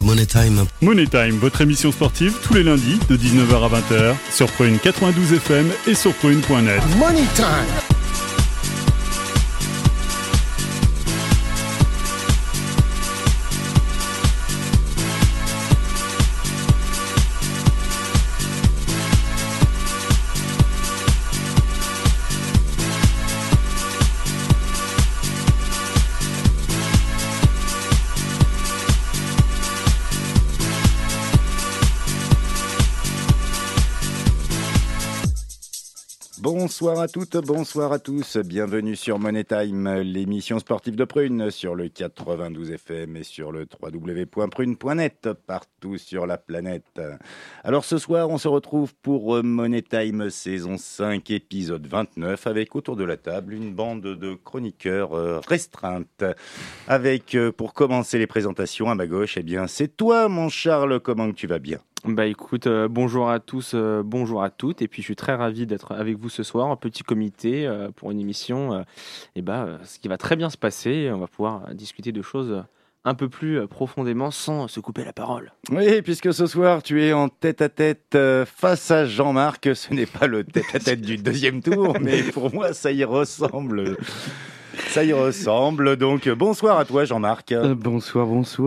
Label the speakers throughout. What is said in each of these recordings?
Speaker 1: Money Time.
Speaker 2: Money Time, votre émission sportive tous les lundis de 19h à 20h sur Prune 92 FM et sur prune.net.
Speaker 3: Money Time.
Speaker 4: Bonsoir à toutes, bonsoir à tous, bienvenue sur Money Time, l'émission sportive de Prune sur le 92 FM et sur le www.prune.net, partout sur la planète. Alors ce soir, on se retrouve pour Money Time saison 5, épisode 29, avec autour de la table une bande de chroniqueurs restreintes. Avec, pour commencer les présentations, à ma gauche, eh bien c'est toi mon Charles, comment tu vas bien ?
Speaker 5: Bah écoute, bonjour à tous, bonjour à toutes, et puis je suis très ravi d'être avec vous ce soir, un petit comité pour une émission, ce qui va très bien se passer, on va pouvoir discuter de choses un peu plus profondément sans se couper la parole.
Speaker 4: Oui, puisque ce soir tu es en tête-à-tête face à Jean-Marc, ce n'est pas le tête-à-tête du deuxième tour, mais pour moi ça y ressemble. Ça y ressemble, donc bonsoir à toi Jean-Marc.
Speaker 6: Bonsoir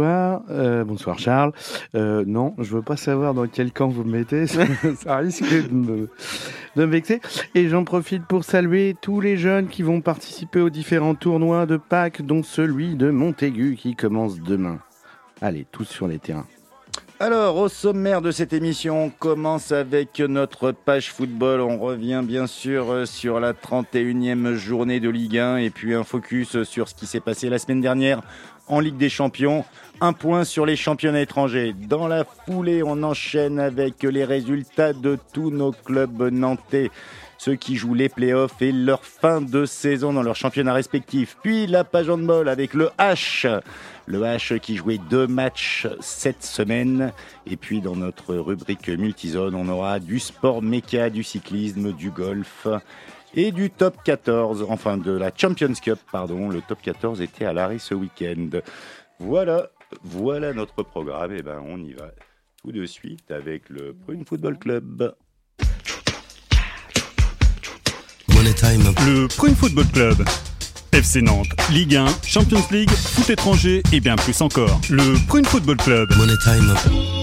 Speaker 6: Charles. Non, je veux pas savoir dans quel camp vous me mettez, ça risque de me vexer. Et j'en profite pour saluer tous les jeunes qui vont participer aux différents tournois de Pâques, dont celui de Montaigu qui commence demain. Allez, tous sur les terrains.
Speaker 4: Alors, au sommaire de cette émission, on commence avec notre page football. On revient bien sûr sur la 31e journée de Ligue 1 et puis un focus sur ce qui s'est passé la semaine dernière en Ligue des Champions. Un point sur les championnats étrangers. Dans la foulée, on enchaîne avec les résultats de tous nos clubs nantais, ceux qui jouent les playoffs et leur fin de saison dans leurs championnats respectifs. Puis la page handball avec le H. Le H qui jouait 2 matchs cette semaine. Et puis dans notre rubrique multizone, on aura du sport méca, du cyclisme, du golf et du top 14. Enfin, de la Champions Cup, pardon. Le top 14 était à l'arrêt ce week-end. Voilà notre programme. Et on y va tout de suite avec le Prune Football Club.
Speaker 1: Money Time.
Speaker 2: Le Prune Football Club. FC Nantes, Ligue 1, Champions League, foot étranger et bien plus encore. Le Prune Football Club.
Speaker 1: Money Time.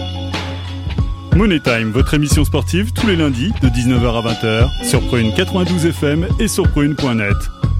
Speaker 2: Money Time, votre émission sportive tous les lundis de 19h à 20h sur Prune 92 FM et sur prune.net.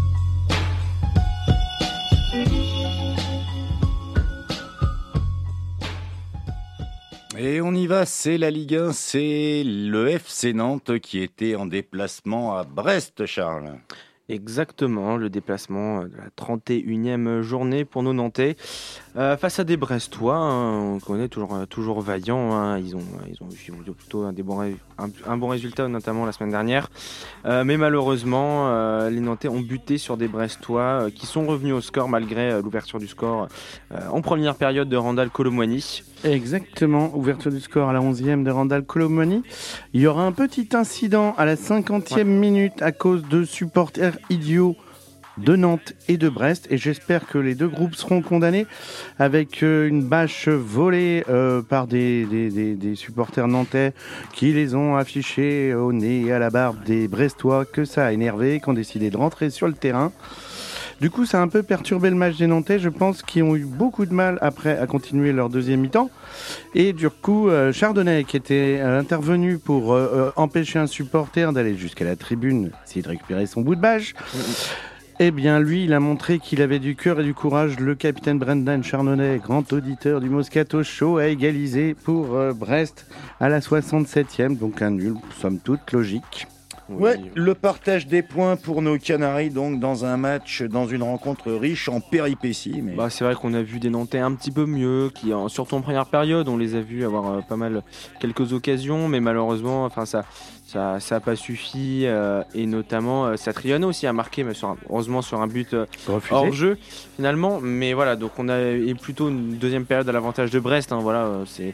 Speaker 4: Et on y va, c'est la Ligue 1, c'est le FC Nantes qui était en déplacement à Brest, Charles.
Speaker 5: Exactement, le déplacement de la 31e journée pour nos Nantais. Face à des Brestois, on connaît toujours vaillants. Ils ont eu plutôt un bon résultat, notamment la semaine dernière. Mais malheureusement, les Nantais ont buté sur des Brestois qui sont revenus au score malgré l'ouverture du score en première période de Randal Colomwani.
Speaker 6: Exactement, ouverture du score à la 11e de Randal Colomwani. Il y aura un petit incident à la 50e minute à cause de supporters idiots de Nantes et de Brest, et j'espère que les deux groupes seront condamnés avec une bâche volée par des supporters nantais qui les ont affichés au nez et à la barbe des Brestois, que ça a énervé, qui ont décidé de rentrer sur le terrain. Du coup, ça a un peu perturbé le match des Nantais, je pense, qui ont eu beaucoup de mal après à continuer leur deuxième mi-temps. Et du coup, Chardonnay, qui était intervenu pour empêcher un supporter d'aller jusqu'à la tribune, essayer de récupérer son bout de bâche, eh bien, lui, il a montré qu'il avait du cœur et du courage. Le capitaine Brendan Chardonnay, grand auditeur du Moscato Show, a égalisé pour Brest à la 67e, donc un nul, somme toute, logique.
Speaker 4: Ouais, le partage des points pour nos Canaries, donc dans un match, dans une rencontre riche en péripéties. Mais...
Speaker 5: c'est vrai qu'on a vu des Nantais un petit peu mieux, surtout en première période, on les a vus avoir quelques occasions, mais malheureusement, ça n'a pas suffi, et notamment Satriano aussi a marqué, mais heureusement sur un but hors jeu finalement. Mais voilà, donc on a plutôt une deuxième période à l'avantage de Brest.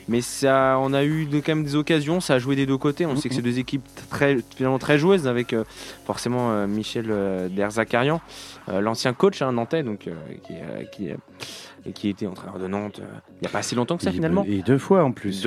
Speaker 5: Mais ça, on a eu quand même des occasions, ça a joué des deux côtés. On sait que c'est deux équipes finalement très joueuses, avec forcément Michel Derzakarian, l'ancien coach nantais, donc, qui était entraîneur de Nantes il n'y a pas si longtemps que ça finalement.
Speaker 6: Et 2 fois en plus.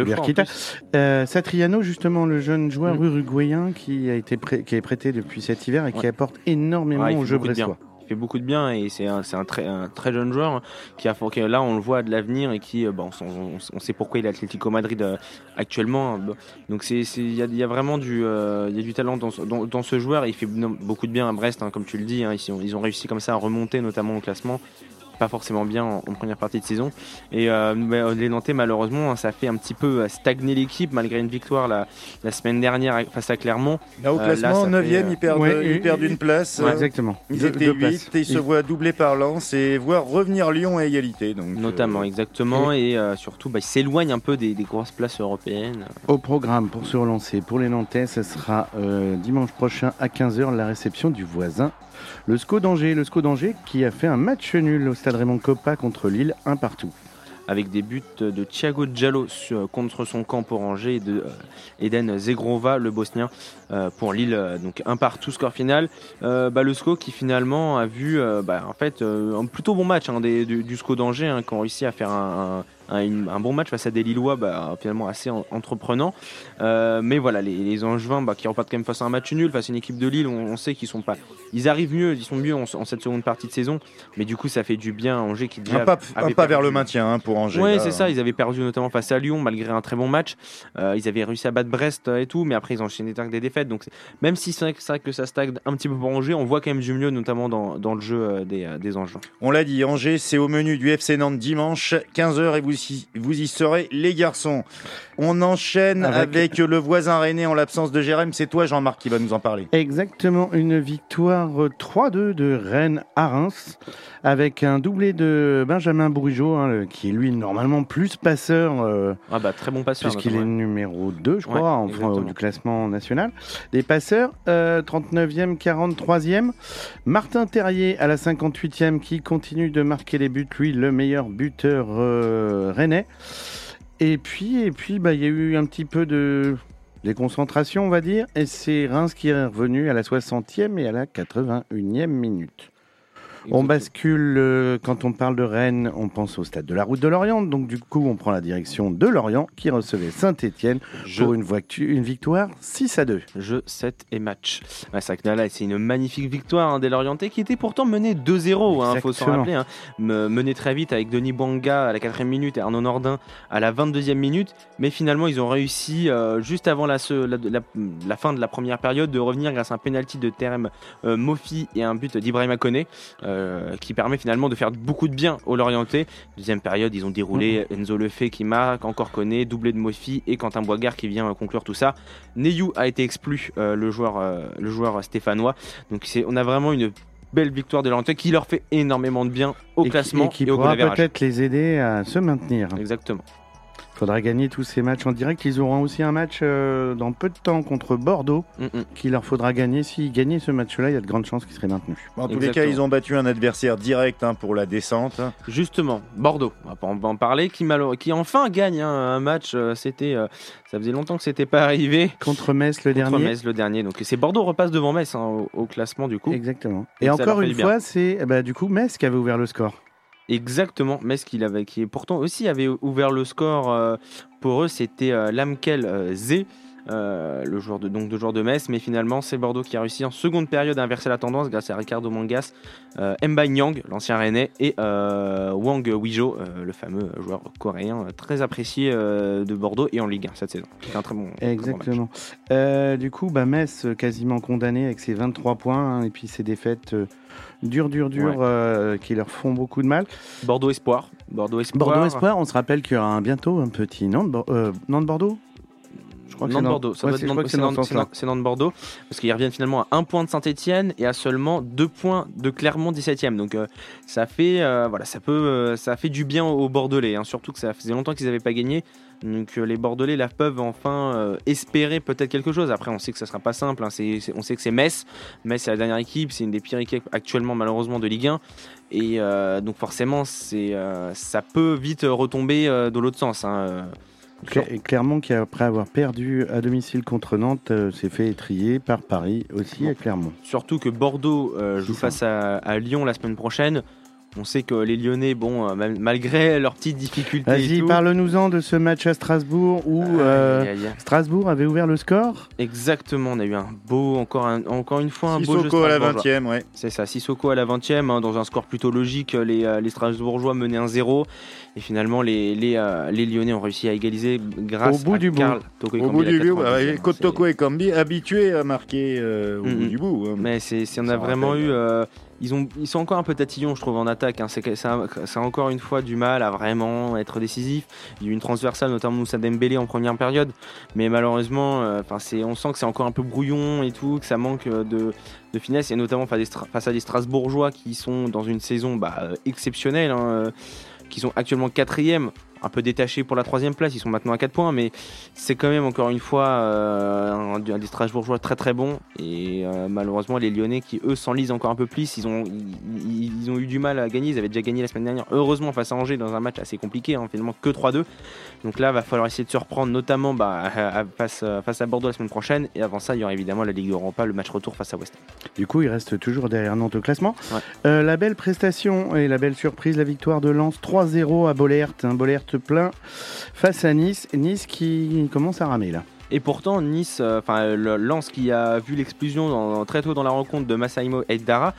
Speaker 6: Satriano, justement, le jeune joueur uruguayen qui est prêté depuis cet hiver et qui apporte énormément au jeu brestois.
Speaker 5: Fait beaucoup de bien et c'est un très jeune joueur qui là on le voit de l'avenir et qui on sait pourquoi il est à Atlético Madrid actuellement, donc il y a vraiment du talent dans ce joueur et il fait beaucoup de bien à Brest, comme tu le dis, ils ont réussi comme ça à remonter notamment au classement, pas forcément bien en première partie de saison, et les Nantais malheureusement ça fait un petit peu stagner l'équipe malgré une victoire la semaine dernière face à Clermont.
Speaker 4: Là au classement 9e, ils perdent une place.
Speaker 6: Exactement.
Speaker 4: Ils étaient 8 et ils se voient doublés par Lens et voir revenir Lyon à égalité. Donc,
Speaker 5: notamment, exactement, et surtout ils s'éloignent un peu des grosses places européennes.
Speaker 6: Au programme pour se relancer pour les Nantais, ce sera dimanche prochain à 15h la réception du voisin. Le SCO d'Angers qui a fait un match nul au stade Raymond Kopa contre Lille, 1-1.
Speaker 5: Avec des buts de Thiago Diallo contre son camp pour Angers et de Eden Zegrova, le Bosnien, pour Lille. Donc 1-1 score final. Le SCO qui finalement a vu un plutôt bon match du SCO d'Angers, qui ont réussi à faire un bon match face à des Lillois finalement assez entreprenants, mais voilà, les Angevins qui repartent quand même face à un match nul face à une équipe de Lille. On sait qu'ils sont mieux en cette seconde partie de saison, mais du coup ça fait du bien à Angers qui déjà
Speaker 4: un pas vers le maintien pour Angers.
Speaker 5: Oui, c'est ça, ils avaient perdu notamment face à Lyon malgré un très bon match, ils avaient réussi à battre Brest et tout, mais après ils ont enchaîné des défaites, donc même si c'est vrai que ça stagne un petit peu pour Angers, on voit quand même du mieux notamment dans le jeu des Angevins.
Speaker 4: On l'a dit, Angers c'est au menu du FC Nantes dimanche 15h et vous y serez les garçons. On enchaîne avec le voisin rennais en l'absence de Jérém. C'est toi Jean-Marc qui va nous en parler.
Speaker 6: Exactement, une victoire 3-2 de Rennes à Reims avec un doublé de Benjamin Bourigeaud, qui est lui normalement plus passeur.
Speaker 5: Très bon passeur.
Speaker 6: Puisqu'il est numéro 2 je crois du classement national des passeurs. 39e, 43e. Martin Terrier à la 58e qui continue de marquer les buts, lui le meilleur buteur rennais. Et puis il y a eu un petit peu de déconcentration, on va dire, et c'est Reims qui est revenu à la 60e et à la 81e minute. On bascule, quand on parle de Rennes, on pense au stade de la Route de Lorient. Donc du coup, on prend la direction de Lorient qui recevait Saint-Etienne pour une victoire 6-2.
Speaker 5: Jeu 7 et match. C'est une magnifique victoire des Lorientais qui étaient pourtant menés 2-0. Il faut s'en rappeler. Menés très vite avec Denis Bouanga à la 4e minute et Arnaud Nordin à la 22e minute. Mais finalement, ils ont réussi, juste avant la fin de la première période, de revenir grâce à un penalty de Terem Mofi et un but d'Ibrahima Koné. Qui permet finalement de faire beaucoup de bien aux Lorientais. Deuxième période, ils ont déroulé Enzo Lefebvre qui marque, encore Koné, doublé de Mofi et Quentin Boisgard qui vient conclure tout ça. Neyou a été exclu, le joueur stéphanois. Donc on a vraiment une belle victoire des Lorientais qui leur fait énormément de bien au classement
Speaker 6: et qui pourra peut-être les aider à se maintenir.
Speaker 5: Exactement.
Speaker 6: Il faudra gagner tous ces matchs en direct. Ils auront aussi un match dans peu de temps contre Bordeaux qu'il leur faudra gagner. S'ils gagnaient ce match-là, il y a de grandes chances qu'ils seraient maintenus.
Speaker 4: En tous les cas, ils ont battu un adversaire direct pour la descente.
Speaker 5: Justement, Bordeaux, on va en parler, qui enfin gagne un match. Ça faisait longtemps que c'était pas arrivé.
Speaker 6: Contre Metz le dernier. Donc c'est Bordeaux repasse devant Metz au classement du coup. Exactement. Et encore une fois, c'est du coup Metz qui avait ouvert le score.
Speaker 5: Exactement, Metz qui pourtant aussi avait ouvert le score pour eux, c'était Lamkel Zé, le joueur de Metz, mais finalement c'est Bordeaux qui a réussi en seconde période à inverser la tendance grâce à Ricardo Mangas, Mbaye Nyang, l'ancien Rennais, et Wang Wijo, le fameux joueur coréen très apprécié de Bordeaux et en Ligue 1 cette saison. C'est un très bon.
Speaker 6: Exactement. Du coup, Metz quasiment condamné avec ses 23 points et puis ses défaites. Dur, qui leur font beaucoup de mal.
Speaker 5: Bordeaux Espoir,
Speaker 6: on se rappelle qu'il y aura bientôt un petit Nantes-Bordeaux. Je crois que
Speaker 5: c'est Nantes-Bordeaux, parce qu'ils reviennent finalement à 1 point de Saint-Etienne et à seulement 2 points de Clermont 17e. Donc ça fait du bien aux Bordelais, surtout que ça faisait longtemps qu'ils n'avaient pas gagné. Donc les Bordelais là peuvent enfin espérer peut-être quelque chose. Après on sait que ça sera pas simple, on sait que c'est Metz c'est la dernière équipe, c'est une des pires équipes actuellement malheureusement de Ligue 1 et donc forcément ça peut vite retomber de l'autre sens.
Speaker 6: Clermont qui, après avoir perdu à domicile contre Nantes, s'est fait étrier par Paris aussi à Clermont.
Speaker 5: Surtout que Bordeaux joue face à Lyon la semaine prochaine. On sait que les Lyonnais, malgré leurs petites difficultés.
Speaker 6: Vas-y, parle-nous-en de ce match à Strasbourg où Strasbourg avait ouvert le score.
Speaker 5: Exactement, on a eu encore une fois un beau jeu.
Speaker 4: Sissoko à la 20e, ouais.
Speaker 5: C'est ça, Sissoko à la 20e, dans un score plutôt logique. Les Strasbourgeois menaient 1-0 et finalement les Lyonnais ont réussi à égaliser grâce à Karl Toko Ekambi.
Speaker 4: Au bout du bout, Toko Ekambi habitué à marquer au bout du bout.
Speaker 5: Mais on a vraiment eu. Ils sont encore un peu tatillons, je trouve, en attaque. Ça a encore une fois du mal à vraiment être décisif. Il y a eu une transversale, notamment Moussa Dembélé en première période. Mais malheureusement, on sent que c'est encore un peu brouillon et tout, que ça manque de finesse. Et notamment face à des Strasbourgeois qui sont dans une saison exceptionnelle, qui sont actuellement 4e. Un peu détachés pour la 3e place, ils sont maintenant à 4 points, mais c'est quand même encore une fois un des Strasbourgeois très très bon. Et malheureusement, les Lyonnais qui eux s'enlisent encore un peu plus, ils ont eu du mal à gagner. Ils avaient déjà gagné la semaine dernière, heureusement face à Angers dans un match assez compliqué, finalement que 3-2. Donc là, va falloir essayer de se reprendre, notamment face à Bordeaux la semaine prochaine. Et avant ça, il y aura évidemment la Ligue Europa, le match retour face à West Ham.
Speaker 6: Du coup, il reste toujours derrière Nantes au classement.
Speaker 5: Ouais.
Speaker 6: La belle prestation et la belle surprise, la victoire de Lens 3-0 à Bollaert. Bollaert plein face à Nice. Nice qui commence à ramer là.
Speaker 5: Et pourtant, Nice, Lens qui a vu l'explosion très tôt dans la rencontre de Massaimo Eidara,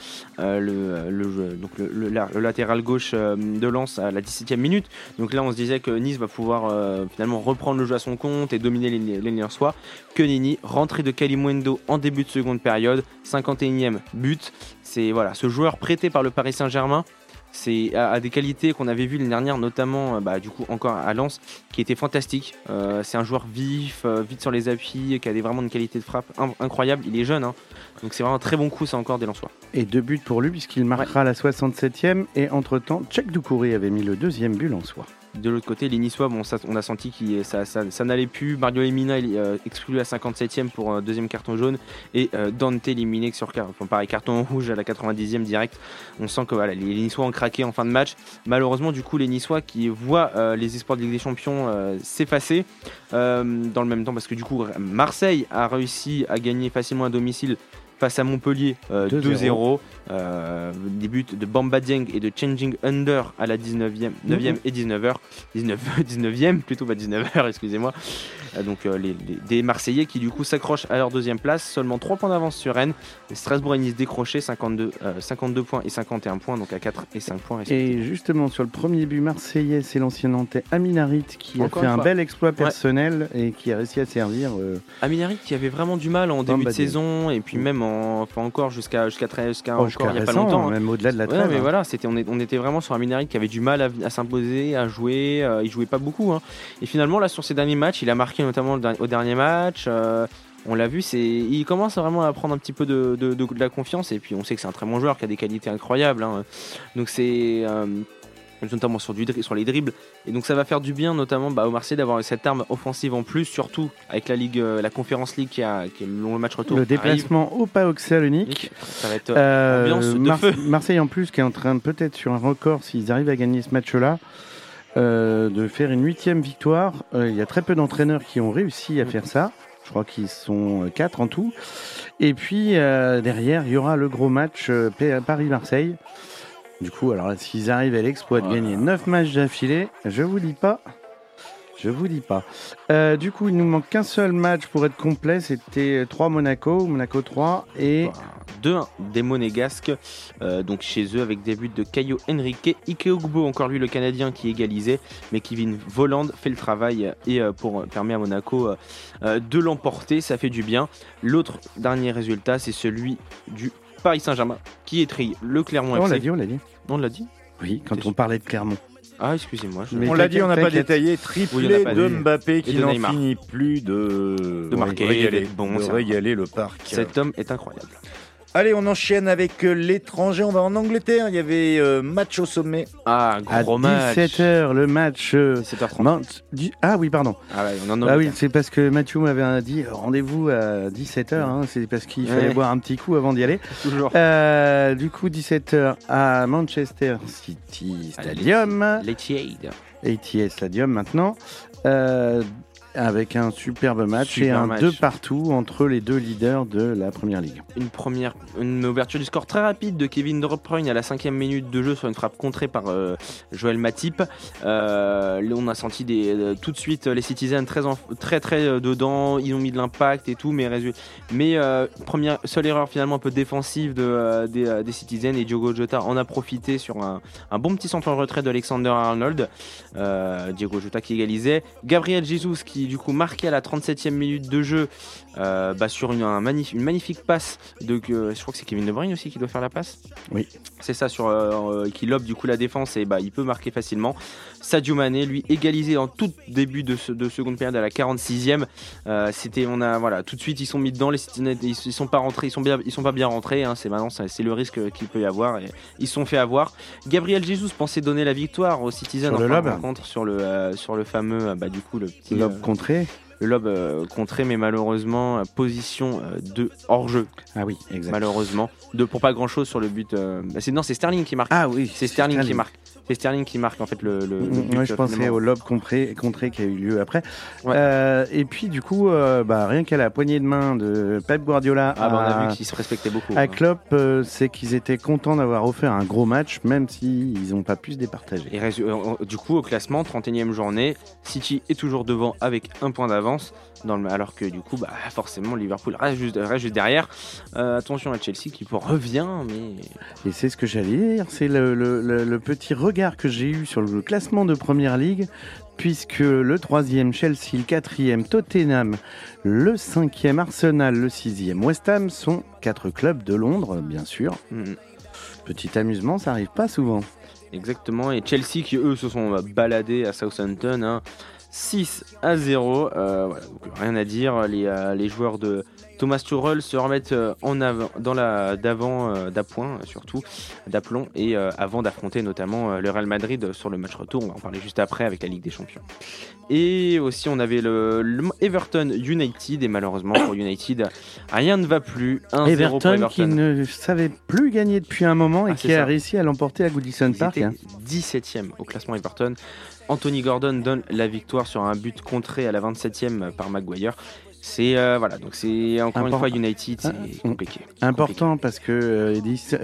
Speaker 5: le latéral gauche de Lens à la 17e minute. Donc là, on se disait que Nice va pouvoir finalement reprendre le jeu à son compte et dominer les Lensois. Que nenni, rentrée de Kalimundo en début de seconde période, 51e but. C'est ce joueur prêté par le Paris Saint-Germain. C'est à des qualités qu'on avait vues l'année dernière, notamment du coup encore à Lens, qui était fantastique. C'est un joueur vif, vite sur les appuis, qui a vraiment une qualité de frappe incroyable. Il est jeune, donc c'est vraiment un très bon coup, ça encore des Lensois. Et
Speaker 6: 2 buts pour lui puisqu'il marquera la 67e et entre-temps, Tchèque Doucouré avait mis le 2e but lensois.
Speaker 5: De l'autre côté, les Niçois, on a senti que ça n'allait plus. Mario Lemina exclu à 57e pour un deuxième carton jaune et Dante éliminé sur carton rouge à la 90e direct. On sent que les Niçois ont craqué en fin de match. Malheureusement, du coup, les Niçois qui voient les espoirs de Ligue des Champions s'effacer dans le même temps parce que du coup, Marseille a réussi à gagner facilement à domicile face à Montpellier 2-0. Des buts de Bamba Dieng et de Changing Under à la 9e et 19e plutôt, pas 19h, excusez-moi. Donc des Marseillais qui du coup s'accrochent à leur 2e place, seulement 3 points d'avance sur Rennes. Strasbourg et Nice décrochés, 52 points et 51 points, donc à 4 et 5 points.
Speaker 6: Et justement sur le premier but marseillais, c'est l'ancien Nantais Amin Harit qui a fait un bel exploit personnel et qui a réussi à servir.
Speaker 5: Amin Harit qui avait vraiment du mal en début de saison et puis même encore jusqu'à il n'y a pas longtemps.
Speaker 6: Même au-delà de la trêve.
Speaker 5: Mais voilà, on était vraiment sur Amin Harit qui avait du mal à s'imposer, à jouer. Il jouait pas beaucoup. Et finalement, là, sur ces derniers matchs, il a marqué notamment au dernier match. On l'a vu, il commence vraiment à prendre un petit peu de la confiance. Et puis, on sait que c'est un très bon joueur qui a des qualités incroyables. Donc, c'est notamment sur les dribbles. Et donc, ça va faire du bien, notamment au Marseille, d'avoir cette arme offensive en plus, surtout avec la Conférence League qui est le match retour.
Speaker 6: Le déplacement au PAOK Salonique.
Speaker 5: Ça va être ambiance de feu.
Speaker 6: Marseille, en plus, qui est en train, peut-être sur un record, s'ils arrivent à gagner ce match-là, de faire une 8e victoire. Il y a très peu d'entraîneurs qui ont réussi à faire ça. Je crois qu'ils sont 4 en tout. Et puis, derrière, il y aura le gros match Paris-Marseille. Du coup, alors s'ils arrivent à l'exploit de gagner 9 matchs d'affilée, je vous dis pas. Du coup, il nous manque qu'un seul match pour être complet. C'était 3 Monaco 3 et
Speaker 5: 2-1 des Monégasques, donc chez eux avec des buts de Caio Henrique, Ike Ogbo, encore lui le Canadien qui égalisait, mais Kevin Volland fait le travail et permet à Monaco de l'emporter. Ça fait du bien. L'autre dernier résultat, c'est celui du Paris Saint-Germain qui étrille le Clermont FC.
Speaker 6: On l'a dit.
Speaker 5: On l'a dit.
Speaker 6: Oui, quand on parlait de Clermont.
Speaker 5: Ah, excusez-moi.
Speaker 4: On l'a dit, on n'a pas détaillé. Triplé de Mbappé qui n'en finit plus de
Speaker 5: marquer,
Speaker 4: régaler le parc.
Speaker 5: Cet homme est incroyable.
Speaker 4: Allez, on enchaîne avec l'étranger. On va en Angleterre. Il y avait match au sommet.
Speaker 5: Ah, gros match.
Speaker 6: À 17h, le match.
Speaker 5: 17h30.
Speaker 6: Ah oui, pardon.
Speaker 5: Oui,
Speaker 6: c'est parce que Mathieu m'avait dit rendez-vous à 17h. C'est parce qu'il fallait boire un petit coup avant d'y aller.
Speaker 5: Toujours.
Speaker 6: Du coup, 17h à Manchester City Stadium.
Speaker 5: L'Etihad.
Speaker 6: ATL Stadium maintenant. Avec un superbe match
Speaker 5: Super
Speaker 6: et un
Speaker 5: match.
Speaker 6: 2 partout entre les deux leaders de la Première Ligue.
Speaker 5: Une ouverture du score très rapide de Kevin De Bruyne à la 5e minute de jeu sur une frappe contrée par Joël Matip. On a senti tout de suite les Citizens très dedans, ils ont mis de l'impact et tout, mais seule erreur finalement un peu défensive des Citizens, et Diogo Jota en a profité sur un bon petit centre en retrait d'Alexander Arnold. Diogo Jota qui égalisait. Gabriel Jesus qui du coup marquait à la 37e minute de jeu sur une magnifique passe je crois que c'est Kevin De Bruyne aussi qui doit faire la passe.
Speaker 6: Oui.
Speaker 5: C'est ça, qui lobe du coup la défense, et il peut marquer facilement. Sadio Mané lui égalisé en tout début de seconde période à la 46e. Tout de suite ils sont mis dedans, les Citizens, ils sont pas rentrés, ils sont pas bien rentrés, hein. C'est le risque qu'il peut y avoir, et ils se sont fait avoir. Gabriel Jesus pensait donner la victoire aux Citizens
Speaker 6: sur le lob,
Speaker 5: rencontre sur le fameux le petit
Speaker 6: lob contré.
Speaker 5: Le lob contré, mais malheureusement position de hors-jeu.
Speaker 6: Ah oui, exact.
Speaker 5: Malheureusement, pour pas grand-chose sur le but. C'est Sterling qui marque.
Speaker 6: Ah oui,
Speaker 5: c'est Sterling qui marque. C'est Sterling qui marque en fait le but.
Speaker 6: Ouais, je pensais au lob contré qui a eu lieu après.
Speaker 5: Ouais.
Speaker 6: Et puis du coup, rien qu'à la poignée de main de Pep Guardiola,
Speaker 5: on a vu qu'ils se respectaient beaucoup.
Speaker 6: À Klopp, c'est qu'ils étaient contents d'avoir offert un gros match, même s'ils n'ont pas pu se départager.
Speaker 5: Et du coup, au classement, 31e journée, City est toujours devant avec un point d'avance. Alors que du coup, forcément, Liverpool reste juste derrière. Attention à Chelsea qui revient, mais...
Speaker 6: Et c'est ce que j'allais dire, c'est le petit regard que j'ai eu sur le classement de Première Ligue, puisque le 3e Chelsea, le 4e Tottenham, le 5e Arsenal, le 6e West Ham sont 4 clubs de Londres, bien sûr. Petit amusement, ça arrive pas souvent.
Speaker 5: Exactement, et Chelsea qui eux se sont baladés à Southampton, hein. 6-0, donc rien à dire. Les joueurs de Thomas Tuchel se remettent en avant d'appoint surtout, d'aplomb, et avant d'affronter notamment le Real Madrid sur le match retour. On va en parler juste après avec la Ligue des Champions. Et aussi on avait le Everton United, et malheureusement pour United rien ne va plus. 1-0
Speaker 6: Everton,
Speaker 5: pour Everton
Speaker 6: qui ne savait plus gagner depuis un moment et qui a
Speaker 5: ça.
Speaker 6: réussi à l'emporter à Goodison Park.
Speaker 5: Ils étaient 17e au classement Everton. Anthony Gordon donne la victoire sur un but contré à la 27e par Maguire. C'est donc c'est encore une fois United, c'est compliqué.
Speaker 6: Important parce que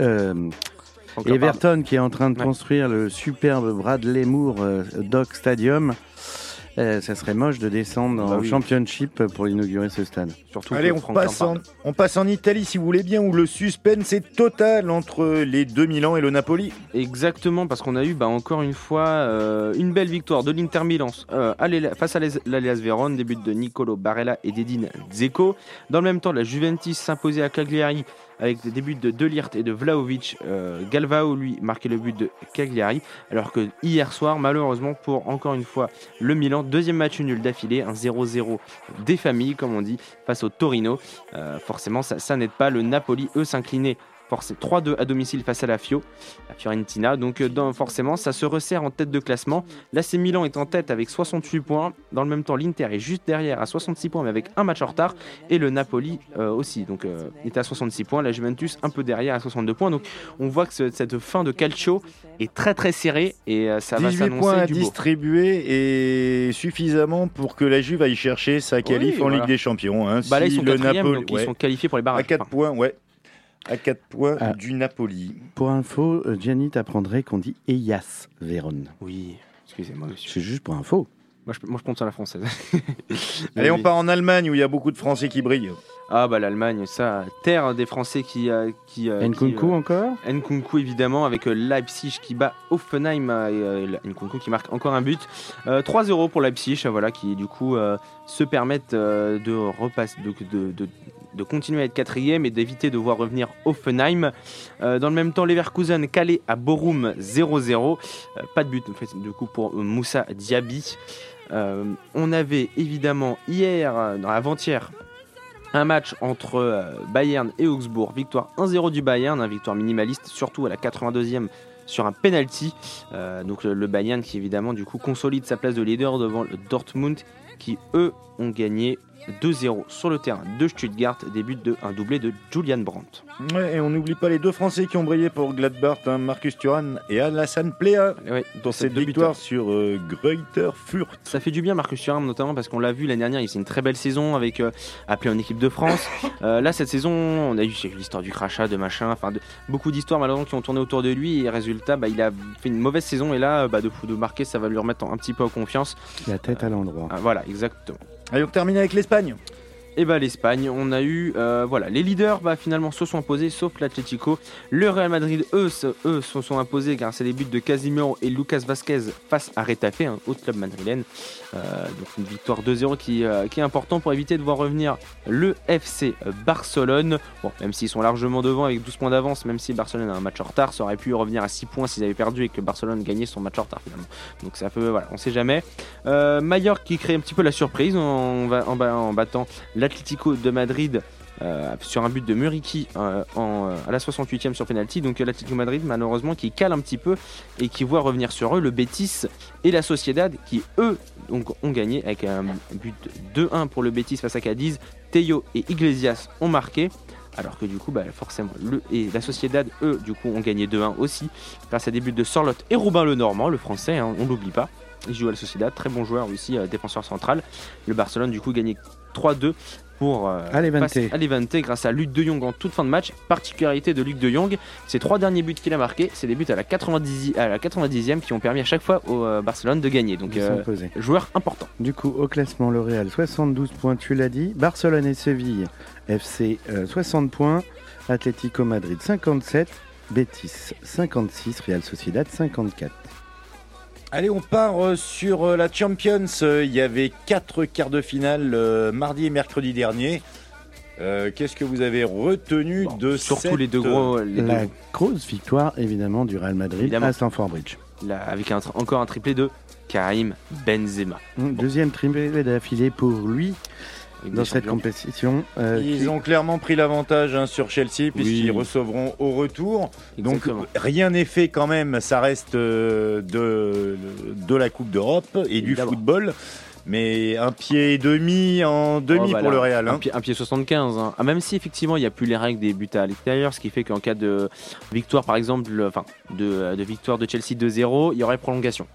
Speaker 6: Everton qui est en train de construire le superbe Bradley Moore Dock Stadium. Ça serait moche de descendre en Championship pour inaugurer ce stade.
Speaker 5: Surtout.
Speaker 4: Allez, on passe en Italie si vous voulez bien, où le suspense est total entre les deux Milan et le Napoli.
Speaker 5: Exactement, parce qu'on a eu encore une fois une belle victoire de l'Inter Milan face à l'Hellas Vérone, des buts de Nicolo Barella et d'Edin Dzeko. Dans le même temps, la Juventus s'imposait à Cagliari avec des buts de Lirt et de Vlahovic. Galvao, lui, marquait le but de Cagliari, alors que hier soir, malheureusement, pour encore une fois le Milan, deuxième match nul d'affilée, un 0-0 des familles, comme on dit, face au Torino. Forcément, ça n'aide pas. Le Napoli, eux, s'inclinaient 3-2 à domicile face à la Fiorentina. Donc forcément, ça se resserre en tête de classement. L'AC Milan est en tête avec 68 points. Dans le même temps, l'Inter est juste derrière à 66 points, mais avec un match en retard. Et le Napoli aussi. Donc il est à 66 points. La Juventus un peu derrière à 62 points. Donc on voit que cette fin de calcio est très très serrée, et ça va s'annoncer
Speaker 4: 18 points à
Speaker 5: du beau.
Speaker 4: distribuer, et suffisamment pour que la Juve aille chercher sa qualif en Ligue des Champions. Hein.
Speaker 5: Là, ils sont
Speaker 4: le
Speaker 5: 4e,
Speaker 4: Napoli,
Speaker 5: donc ils sont qualifiés pour les barrages.
Speaker 4: à 4 points, à 4 points du Napoli.
Speaker 6: Pour info, Gianni t'apprendrait qu'on dit Hellas Vérone.
Speaker 5: Oui, excusez-moi, monsieur.
Speaker 6: C'est juste pour info.
Speaker 5: Moi, je pense à la française.
Speaker 4: Allez, on part en Allemagne où il y a beaucoup de Français qui brillent.
Speaker 5: L'Allemagne, ça, terre des Français qui
Speaker 6: Nkunku encore.
Speaker 5: Nkunku évidemment, avec Leipzig qui bat Hoffenheim, Nkunku qui marque encore un but. 3-0 pour Leipzig, qui du coup se permettent de continuer à être 4e et d'éviter de voir revenir Hoffenheim. Dans le même temps, Leverkusen calé à Bochum 0-0. Pas de but du coup pour Moussa Diaby. On avait évidemment avant-hier, un match entre Bayern et Augsbourg. Victoire 1-0 du Bayern, victoire minimaliste, surtout à la 82e sur un penalty. Donc le Bayern qui évidemment du coup consolide sa place de leader devant le Dortmund, qui eux ont gagné 2-0 sur le terrain de Stuttgart, un doublé de Julian Brandt.
Speaker 4: Ouais, et on n'oublie pas les deux Français qui ont brillé pour Gladbach, Marcus Thuram et Alassane Plea.
Speaker 5: Ouais,
Speaker 4: Pour cette victoire sur Greuther Fürth.
Speaker 5: Ça fait du bien Marcus Thuram notamment parce qu'on l'a vu l'année dernière, il fait une très belle saison avec appelé en équipe de France. Là cette saison, on a eu l'histoire du crachat, de machin, beaucoup d'histoires malheureusement qui ont tourné autour de lui et résultat il a fait une mauvaise saison et là de marquer ça va lui remettre un petit peu en confiance.
Speaker 6: La tête à l'endroit.
Speaker 5: Voilà, exactement.
Speaker 4: Allez, on termine avec l'Espagne.
Speaker 5: Et l'Espagne, on a eu les leaders finalement se sont imposés sauf l'Atlético. Le Real Madrid eux se sont imposés grâce à des buts de Casimiro et Lucas Vázquez face à Retafe, un autre club madrilène. Donc une victoire 2-0 qui est important pour éviter de voir revenir le FC Barcelone. Bon, même s'ils sont largement devant avec 12 points d'avance, même si Barcelone a un match en retard, ça aurait pu revenir à 6 points s'ils avaient perdu et que Barcelone gagnait son match en retard finalement. Donc ça peut, on sait jamais. Mallorca qui crée un petit peu la surprise en battant l'Atlético de Madrid sur un but de Muriqui à la 68e sur penalty. Donc l'Atlético de Madrid malheureusement qui cale un petit peu et qui voit revenir sur eux le Betis et la Sociedad qui eux donc ont gagné avec un but 2-1 pour le Betis face à Cadiz. Tello et Iglesias ont marqué. Alors que du coup, forcément, la Sociedad, eux, du coup, ont gagné 2-1 aussi grâce à des buts de Sorloth et Robin Lenormand, le français, on ne l'oublie pas. Il joue à la Sociedad, très bon joueur aussi, défenseur central. Le Barcelone, du coup, gagné 3-2 pour Levante grâce à Luc de Jong en toute fin de match. Particularité de Luc de Jong, ses 3 derniers buts qu'il a marqués, c'est des buts à la 90e qui ont permis à chaque fois au Barcelone de gagner. Donc, joueur important.
Speaker 6: Du coup, au classement, le Real 72 points, tu l'as dit. Barcelone et Séville FC 60 points. Atlético Madrid 57. Betis 56. Real Sociedad 54.
Speaker 4: Allez, on part sur la Champions. Il y avait 4 quarts de finale mardi et mercredi dernier. Qu'est-ce que vous avez retenu de
Speaker 5: surtout les deux gros
Speaker 6: La grosse victoire évidemment du Real Madrid à Stamford Bridge.
Speaker 5: Là, avec encore un triplé de Karim Benzema.
Speaker 6: Deuxième triplé d'affilée pour lui. Dans cette compétition.
Speaker 4: Ils ont clairement pris l'avantage sur Chelsea puisqu'ils recevront au retour.
Speaker 5: Exactement.
Speaker 4: Donc rien n'est fait quand même, ça reste de la Coupe d'Europe et du football. Mais un pied et demi en demi pour le Real.
Speaker 5: Un pied 75. Même si effectivement il n'y a plus les règles des buts à l'extérieur, ce qui fait qu'en cas de victoire par exemple, de victoire de Chelsea 2-0, il y aurait prolongation.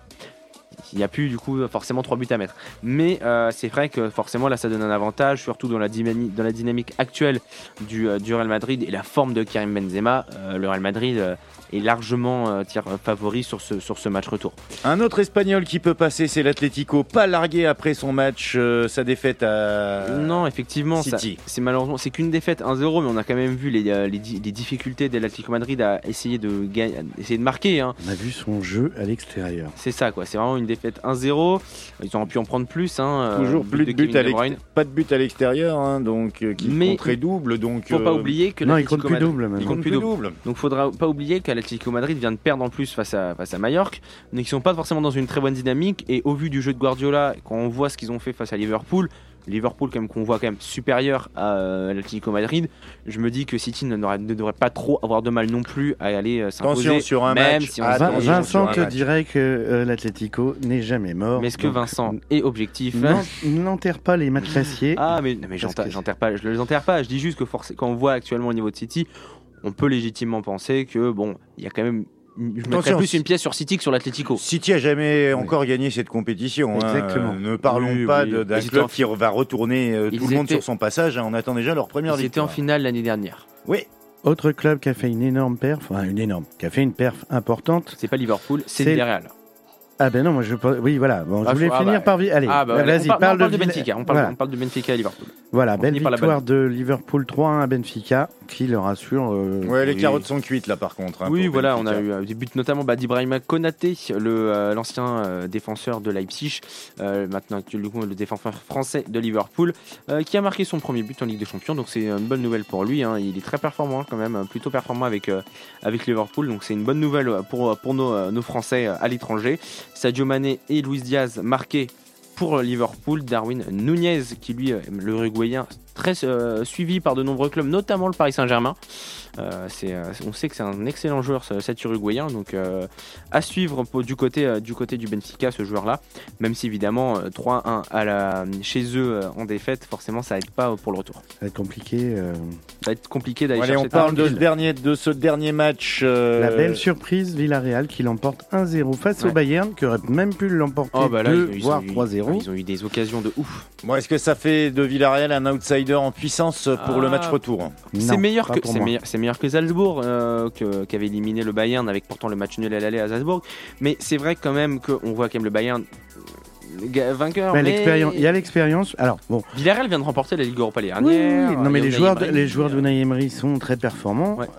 Speaker 5: Il n'y a plus du coup forcément 3 buts à mettre. Mais c'est vrai que forcément là ça donne un avantage, surtout dans la dynamique actuelle du Real Madrid et la forme de Karim Benzema. Le Real Madrid est largement favori sur ce match retour.
Speaker 4: Un autre Espagnol qui peut passer, c'est l'Atlético, pas largué après son match, sa défaite à
Speaker 5: non, effectivement,
Speaker 4: City.
Speaker 5: C'est malheureusement c'est qu'une défaite 1-0, mais on a quand même vu les difficultés de l'Atlético Madrid à essayer de marquer.
Speaker 6: On a vu son jeu à l'extérieur.
Speaker 5: C'est ça quoi, c'est vraiment une défaite 1-0. Ils auraient pu en prendre plus.
Speaker 4: Toujours plus de but pas de but à l'extérieur, donc qui compterait double. Donc
Speaker 5: faut pas oublier que
Speaker 6: il compte plus double.
Speaker 5: Il compte plus double. Donc faudra pas oublier qu'à l'Atlético Madrid vient de perdre en plus face à Mallorca, donc ils sont pas forcément dans une très bonne dynamique. Et au vu du jeu de Guardiola, quand on voit ce qu'ils ont fait face à Liverpool quand même qu'on voit quand même supérieur à l'Atlético Madrid, je me dis que City ne devrait pas trop avoir de mal non plus à aller s'imposer.
Speaker 4: Attention sur un
Speaker 5: même
Speaker 4: match.
Speaker 5: Si
Speaker 6: Vincent te dirait que l'Atlético n'est jamais mort.
Speaker 5: Mais est-ce que Vincent est objectif?
Speaker 6: N'enterre pas les matchs classiers.
Speaker 5: Mais j'enterre pas. Je les enterre pas. Je dis juste que quand on voit actuellement au niveau de City, on peut légitimement penser que il y a quand même. Je mettrais plus une pièce sur City que sur l'Atlético.
Speaker 4: City a jamais encore gagné cette compétition.
Speaker 6: Exactement.
Speaker 4: Ne parlons pas d'un club qui va retourner tout le monde sur son passage. On attend déjà leur première victoire.
Speaker 5: Ils étaient en finale l'année dernière.
Speaker 4: Oui.
Speaker 6: Autre club qui a fait une énorme perf, qui a fait une perf importante.
Speaker 5: C'est pas Liverpool, c'est le Real.
Speaker 6: Ah ben non, moi je oui voilà, je voulais finir par allez, vas-y,
Speaker 5: parle de Benfica, on parle de Benfica à Liverpool.
Speaker 6: Voilà, belle victoire de Liverpool 3-1 à Benfica qui leur assure
Speaker 4: les carottes sont cuites là par contre.
Speaker 5: Oui, voilà, Benfica. On a eu des buts notamment d'Ibrahima Konaté, l'ancien défenseur de Leipzig, maintenant le défenseur français de Liverpool, qui a marqué son premier but en Ligue des Champions, donc c'est une bonne nouvelle pour lui, il est très performant quand même, plutôt performant avec Liverpool, donc c'est une bonne nouvelle pour nos Français à l'étranger. Sadio Mané et Luis Diaz marqués pour Liverpool. Darwin Nunez, qui lui, l'Uruguayen, très suivi par de nombreux clubs, notamment le Paris Saint-Germain. On sait que c'est un excellent joueur, cet Uruguayen, donc à suivre du côté du Benfica, ce joueur-là, même si évidemment 3-1 chez eux en défaite, forcément ça aide pas pour le retour.
Speaker 6: Ça va être compliqué.
Speaker 5: Ça va être compliqué d'aller
Speaker 4: Allez,
Speaker 5: chercher.
Speaker 4: on parle de ce dernier match.
Speaker 6: La belle surprise, Villarreal qui l'emporte 1-0 face au Bayern, qui aurait même pu l'emporter 2 voire 3-0.
Speaker 5: Ils ont eu des occasions de ouf.
Speaker 4: Bon, est-ce que ça fait de Villarreal un outsider en puissance pour le match retour?
Speaker 5: C'est meilleur que Salzbourg, qui avait éliminé le Bayern avec pourtant le match nul à l'aller à Salzbourg. Mais c'est vrai quand même qu'on voit quand même le Bayern vainqueur.
Speaker 6: Il y a l'expérience. Alors bon,
Speaker 5: Villarreal vient de remporter la Ligue Europa l'année dernière.
Speaker 6: Oui. Non, mais les joueurs de Unai Emery sont très performants. Ouais.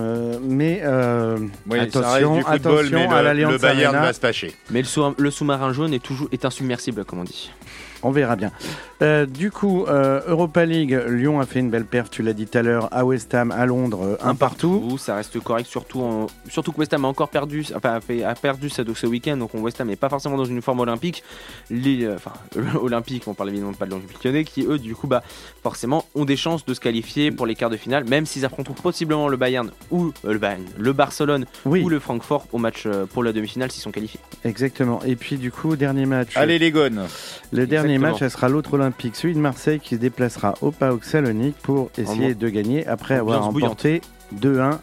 Speaker 6: Attention à l'Allianz
Speaker 4: le Bayern
Speaker 6: Arena.
Speaker 4: va se fâcher.
Speaker 5: Mais le sous-marin jaune est insubmersible, comme on dit.
Speaker 6: On verra bien. Du coup, Europa League, Lyon a fait une belle perf, tu l'as dit tout à l'heure, à West Ham, à Londres, un partout.
Speaker 5: Ça reste correct, surtout que West Ham a encore perdu, a perdu ce week-end, donc West Ham n'est pas forcément dans une forme olympique. Olympique, on parle évidemment pas de l'Olympique Lyonnais, qui eux, du coup, forcément, ont des chances de se qualifier pour les quarts de finale, même s'ils affronteront possiblement le Bayern ou le Barcelone ou le Francfort au match pour la demi-finale s'ils sont qualifiés.
Speaker 6: Exactement. Et puis du coup, dernier match.
Speaker 4: Allez les gones.
Speaker 6: Le dernier match, ça sera l'autre olympique, celui de Marseille, qui se déplacera au PAOK Salonique pour essayer de gagner après avoir remporté 2-1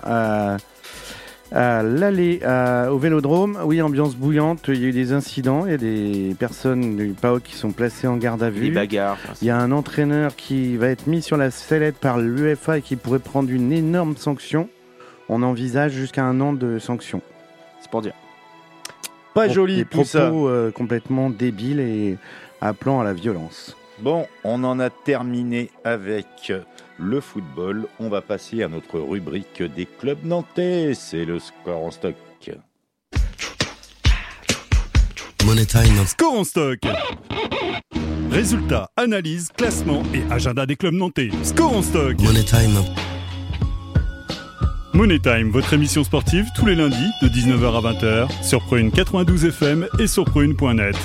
Speaker 6: à l'aller au Vélodrome. Oui, ambiance bouillante, il y a eu des incidents, il y a des personnes du PAOK qui sont placées en garde à vue.
Speaker 5: Des bagarres.
Speaker 6: Il y a un entraîneur qui va être mis sur la sellette par l'UEFA et qui pourrait prendre une énorme sanction. On envisage jusqu'à 1 an de sanction.
Speaker 5: C'est pour dire.
Speaker 4: Pas joli
Speaker 6: des
Speaker 4: tout ça.
Speaker 6: Propos complètement débiles et appelant à la violence.
Speaker 4: Bon, on en a terminé avec le football. On va passer à notre rubrique des clubs nantais. C'est le score en stock.
Speaker 1: Money Time.
Speaker 2: Score en stock. Résultats, analyse, classement et agenda des clubs nantais. Score en stock.
Speaker 1: Money Time.
Speaker 2: Money Time, votre émission sportive tous les lundis de 19h à 20h sur Prune 92 FM et sur prune.net.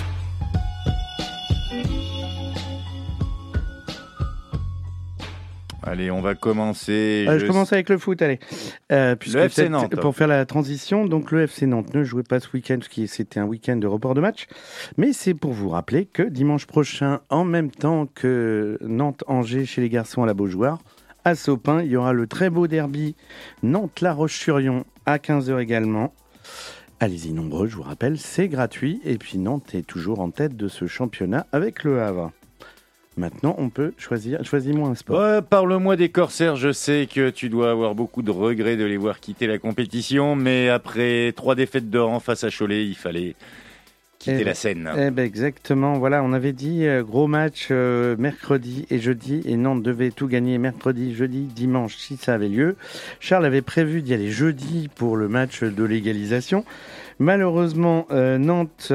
Speaker 4: Allez, on va commencer.
Speaker 6: Je commence avec le foot, allez. Puisque
Speaker 4: le FC Nantes.
Speaker 6: Pour faire la transition, donc le FC Nantes ne jouait pas ce week-end, parce que c'était un week-end de report de match. Mais c'est pour vous rappeler que dimanche prochain, en même temps que Nantes-Angers chez les garçons à la Beaujoire, à Sopin, il y aura le très beau derby Nantes-La Roche-sur-Yon à 15h également. Allez-y nombreux, je vous rappelle, c'est gratuit. Et puis Nantes est toujours en tête de ce championnat avec le Havre. Maintenant, on peut choisir. Choisis-moi un sport.
Speaker 4: Ouais, parle-moi des Corsaires. Je sais que tu dois avoir beaucoup de regrets de les voir quitter la compétition, mais après 3 défaites de rang face à Cholet, il fallait quitter la scène.
Speaker 6: Exactement. Voilà, on avait dit gros match mercredi et jeudi, et Nantes devait tout gagner mercredi, jeudi, dimanche si ça avait lieu. Charles avait prévu d'y aller jeudi pour le match de l'égalisation. Malheureusement, Nantes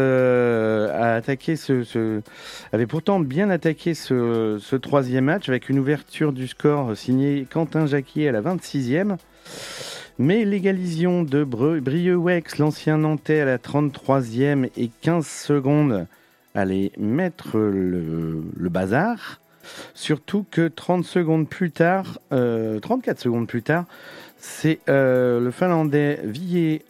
Speaker 6: avait pourtant bien attaqué ce troisième match avec une ouverture du score signée Quentin Jacquier à la 26e. Mais l'égalisation de Brieux-Wex, l'ancien Nantais, à la 33e et 15 secondes, allait mettre le bazar. Surtout que 34 secondes plus tard, c'est le Finlandais Ville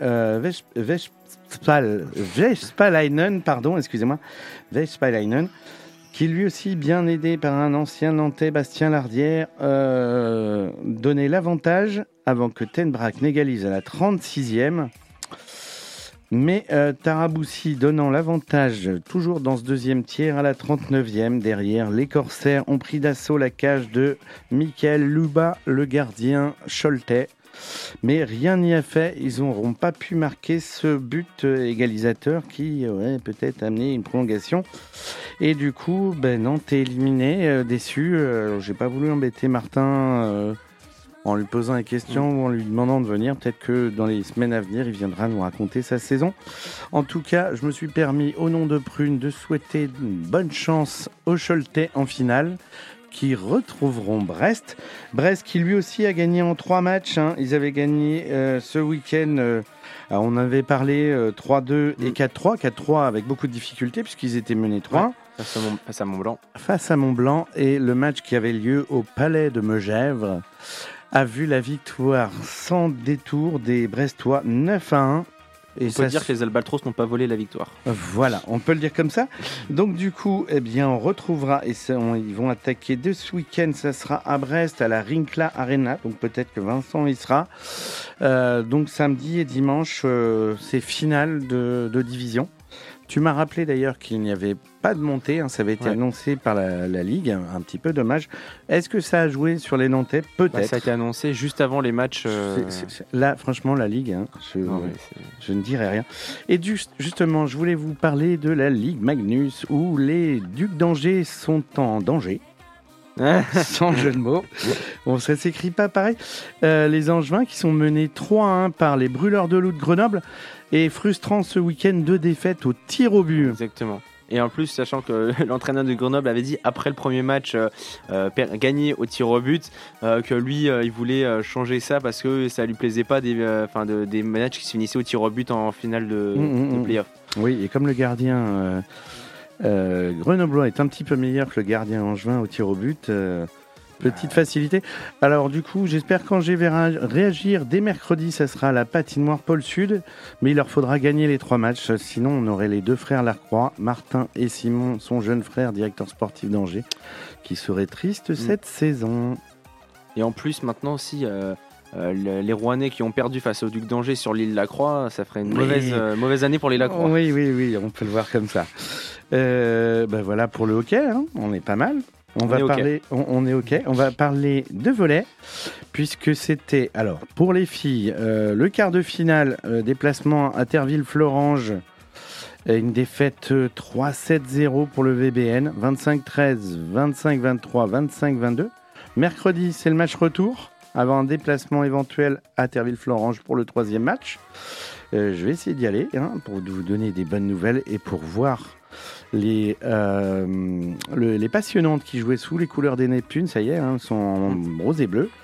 Speaker 6: Vespalainen, qui lui aussi, bien aidé par un ancien Nantais, Bastien Lardière, donnait l'avantage avant que Ten Braak n'égalise à la 36e. Mais Taraboussi donnant l'avantage toujours dans ce deuxième tiers à la 39e. Derrière, les Corsaires ont pris d'assaut la cage de Michael Luba, le gardien Choletais. Mais rien n'y a fait, ils n'auront pas pu marquer ce but égalisateur qui aurait peut-être amené une prolongation. Et du coup, Nantes est éliminé, déçu. J'ai pas voulu embêter Martin en lui posant des questions ou en lui demandant de venir. Peut-être que dans les semaines à venir, il viendra nous raconter sa saison. En tout cas, je me suis permis, au nom de Prune, de souhaiter une bonne chance aux Choletais en finale, qui retrouveront Brest. Brest qui lui aussi a gagné en 3 matchs. Ils avaient gagné ce week-end, on avait parlé 3-2 et 4-3. 4-3 avec beaucoup de difficultés puisqu'ils étaient menés 3.
Speaker 5: Face à Mont-Blanc.
Speaker 6: Face à Mont-Blanc, et le match qui avait lieu au Palais de Megève a vu la victoire sans détour des Brestois 9-1.
Speaker 5: Et on peut dire que les Albatros n'ont pas volé la victoire.
Speaker 6: Voilà, on peut le dire comme ça. Donc du coup, eh bien, on retrouvera, ils vont attaquer de ce week-end, ça sera à Brest, à la Rincla Arena, donc peut-être que Vincent y sera. Donc samedi et dimanche, c'est finale de division. Tu m'as rappelé d'ailleurs qu'il n'y avait pas de montée, ça avait été annoncé par la Ligue, un petit peu dommage. Est-ce que ça a joué sur les Nantais ? Peut-être.
Speaker 5: Ça a été annoncé juste avant les matchs.
Speaker 6: Là, franchement, la Ligue, je ne dirais rien. Et justement, je voulais vous parler de la Ligue Magnus, où les Ducs d'Angers sont en danger. Sans jeu de mots. Bon, ça s'écrit pas pareil. Les Angevins qui sont menés 3-1 par les Brûleurs de Loup de Grenoble, et frustrant ce week-end, 2 défaites au tir au but.
Speaker 5: Exactement. Et en plus, sachant que l'entraîneur de Grenoble avait dit après le premier match gagné au tir au but, que lui, il voulait changer ça parce que ça lui plaisait pas des matchs qui se finissaient au tir au but en finale de play-off.
Speaker 6: Oui, et comme le gardien grenoblois est un petit peu meilleur que le gardien angevin au tir au but, petite facilité. Alors du coup, j'espère qu'Angers verra réagir dès mercredi. Ça sera à la patinoire Pôle Sud, mais il leur faudra gagner les 3 matchs. Sinon, on aurait les 2 frères Lacroix, Martin et Simon, son jeune frère, directeur sportif d'Angers, qui serait triste cette saison.
Speaker 5: Et en plus, maintenant aussi, les Rouennais qui ont perdu face au Duc d'Angers sur l'île Lacroix, ça ferait une mauvaise année pour les Lacroix.
Speaker 6: Oui, on peut le voir comme ça. Voilà pour le hockey, on est pas mal. On est OK. On va parler de volley, puisque c'était, alors, pour les filles, le quart de finale, déplacement à Terville-Florange, une défaite 3-7-0 pour le VBN, 25-13, 25-23, 25-22. Mercredi, c'est le match retour, avant un déplacement éventuel à Terville-Florange pour le 3e match. Je vais essayer d'y aller, pour vous donner des bonnes nouvelles et pour voir les passionnantes qui jouaient sous les couleurs des Neptunes, ça y est, sont en rose et bleu.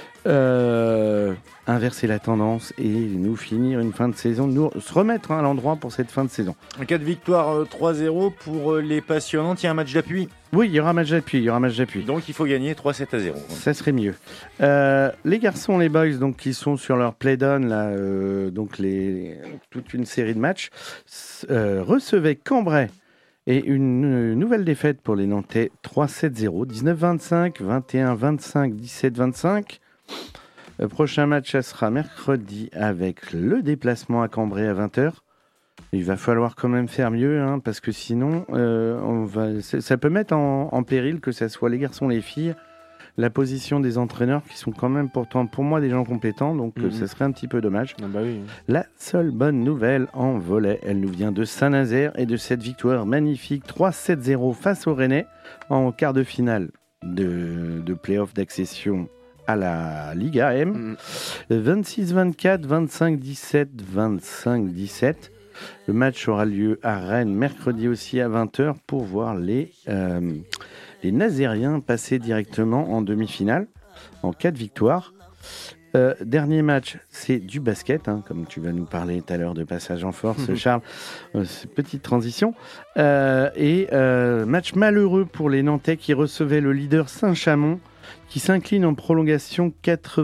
Speaker 6: Inverser la tendance et nous finir une fin de saison, nous se remettre à l'endroit pour cette fin de saison.
Speaker 4: En cas de victoire 3-0 pour les passionnantes, il y a un match d'appui.
Speaker 6: Oui, il y aura match d'appui.
Speaker 4: Donc il faut gagner 3-7-0.
Speaker 6: Ça serait mieux. Les garçons, les boys, donc qui sont sur leur play-down, là, toute une série de matchs, recevaient Cambrai. Et une nouvelle défaite pour les Nantais, 3-7-0, 19-25, 21-25, 17-25. Le prochain match, ça sera mercredi avec le déplacement à Cambrai à 20h. Il va falloir quand même faire mieux, parce que sinon, ça peut mettre en péril, que ce soit les garçons, les filles, la position des entraîneurs qui sont quand même pourtant pour moi des gens compétents, donc ça serait un petit peu dommage.
Speaker 5: Oui.
Speaker 6: La seule bonne nouvelle en volley, elle nous vient de Saint-Nazaire et de cette victoire magnifique 3-7-0 face aux Rennais en quart de finale de play-off d'accession à la Liga AM. 26-24, 25-17, 25-17. Le match aura lieu à Rennes mercredi aussi à 20h pour voir les Nazériens passer directement en demi-finale en cas de victoire. Dernier match, c'est du basket, comme tu vas nous parler tout à l'heure de passage en force, Charles. Petite transition. Match malheureux pour les Nantais qui recevaient le leader Saint-Chamond, qui s'incline en prolongation